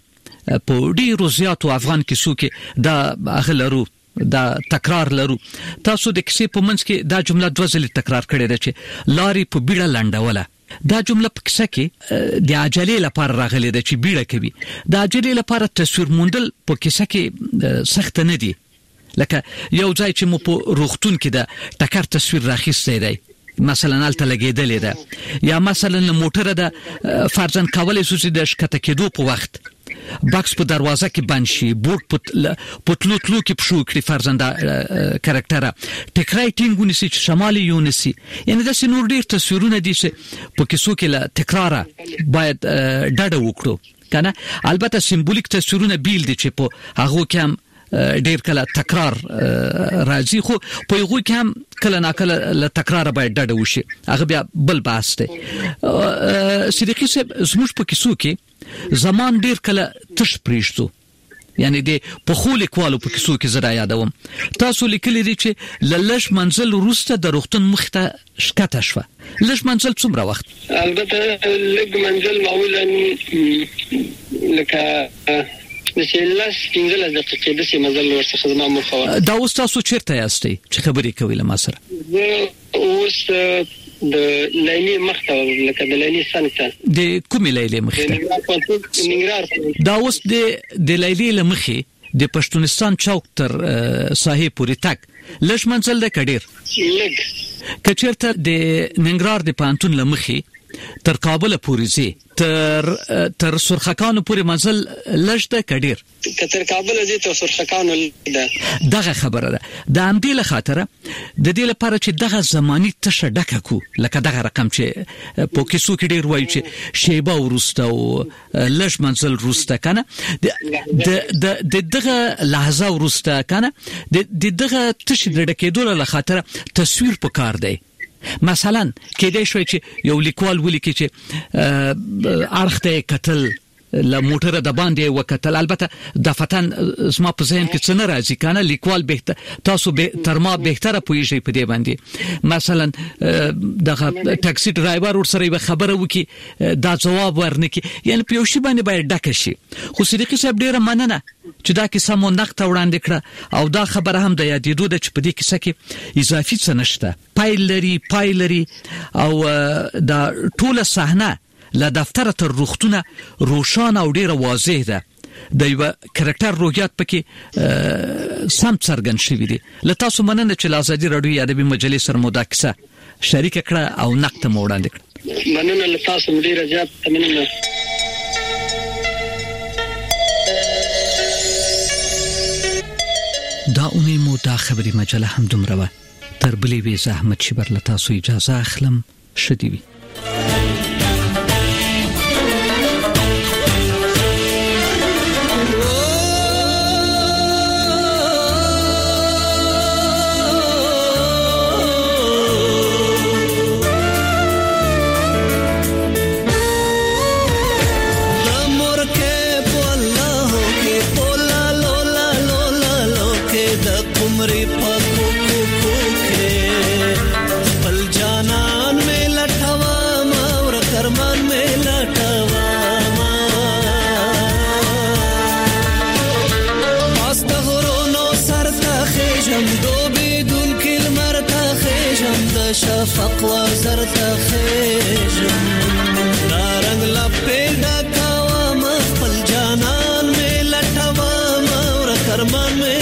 Speaker 5: په ډیرو زیاتو افغان کیسو کې دا اغلرو دا تکرار لرو. تاسو د کیسې په منځ کې دا جمله دوه ځله تکرار کړې ده چې لاري په بیړه لنډوله. دا جمله په کیسه کې د عجلې لپاره راغلې ده چې بیړه کوي. د عجلې لپاره تصویر موندل په کیسه کې سخت نه دي. لکه یو ځای چې مو په روغتون کې د ټکر تصویر راخیستی دی مثلا الته لګیدلې ده یا مثلا موټر د فرضاً کولای شو چې د شکته کېدو په وخت باکس په دروازه کې بند شي بوټ په تلو کې پښو کړي فرضاً دا کریکټر ټکرای ټینګونی سي چې شمالي یونسي. یعنی د سنور ډیر تصویرونه دي چې په کیسو کې له تکرار باید ډډه وکړو کنه. البته سمبولیک تصویرونه بیل دي چې په هغه کې هم ډیر کله تکرار راځي خو په یو کې هم کله ناکله له تکرار باید ډډه وشي. هغه بیا بل بحث دی. صدیقي صاحب زموږ په کیسو کې زمان ډیر کله تش پریږدو. یعنی د په خو لیکوالو په کیسو کې زړه یادوم تاسو لیکلي دي چې لږ منزل وروسته د روغتون مخ ته شکته شوه. لږ منزل څومره وخت؟
Speaker 15: البته لږ منزل معمولا لکه مثلاً 15 دقیقې د سیمزل ورڅخه زما مخه.
Speaker 5: دا اوس تاسو چیرته یاستئ چې خبرې کوي له ما سره؟
Speaker 15: اوس د لیلی مخته لکه د لیلی څنګه
Speaker 5: د کومې لیلی مخته؟ دا اوس د لیلی لمخې د پښتونستان چوک تر ساحې پورې تک لږ منزل د کډیر
Speaker 15: لږ
Speaker 5: کچرته د ننګرهار د پانتون لمخې تر کابل پورې زی تر سرخکانو پورې منزل لږ د کډیر
Speaker 15: تر کابل زی تر سرخکانو
Speaker 5: دغه خبره ده. د امدې له خاطره د دې لپاره چې دغه زمانی تشه ډکه کو لکه دغه رقم چې په کیسو کې ډیر وایي چې شیبه ورسته او لږ منزل ورسته کنه د دغه لحظه ورسته کنه د دغه تشه ډکېدو له خاطره تصویر پکار دی. مثلا کېدای شوی چې یو لیکوال ولیکي چې ارخته قتل له موټر د باندې وکتل. البته د فتن زما په ذهن کې څه نه راځي کنه لیکوال به تاسو به تر ما بهتره پوهیږئ په دې باندې. مثلا دغه ټاکسي ډرایور ور سره خبره وکي دا جواب ورنکي یعنی په یو شی باندې باید ډکه شي. خو صدیقي صاحب ډیره مننه چې دا کیسه مو نقد وړاندې کړه او دا خبره هم د یادېدو ده چې په دې کیسه کې اضافي څه نشته. پای لري او دا ټوله صحنه له دفتر تر روغتونه روشان او ډیره واضح ده. د یو کریکټر روحیات پکې سم څرګند شوی دی. له تاسو مننه چې آزادي رادیو ادبي مجلې سره مو دا کیسه شریک کړه او نقد مو وړاندې کړه.
Speaker 15: مننه له تاسو ډیره زیات مننه.
Speaker 5: دا اونۍ مو دا خبري مجله هم دومره وه. تر بلې وې زحمت شبر له تاسو اجازه اخلم. شدي وي.
Speaker 16: कुमरी पको को के पल जाना د شفق وزر تخیجم نارنگ لپیدا کوا مخفل جانان میں لٹوا مور کرمان میں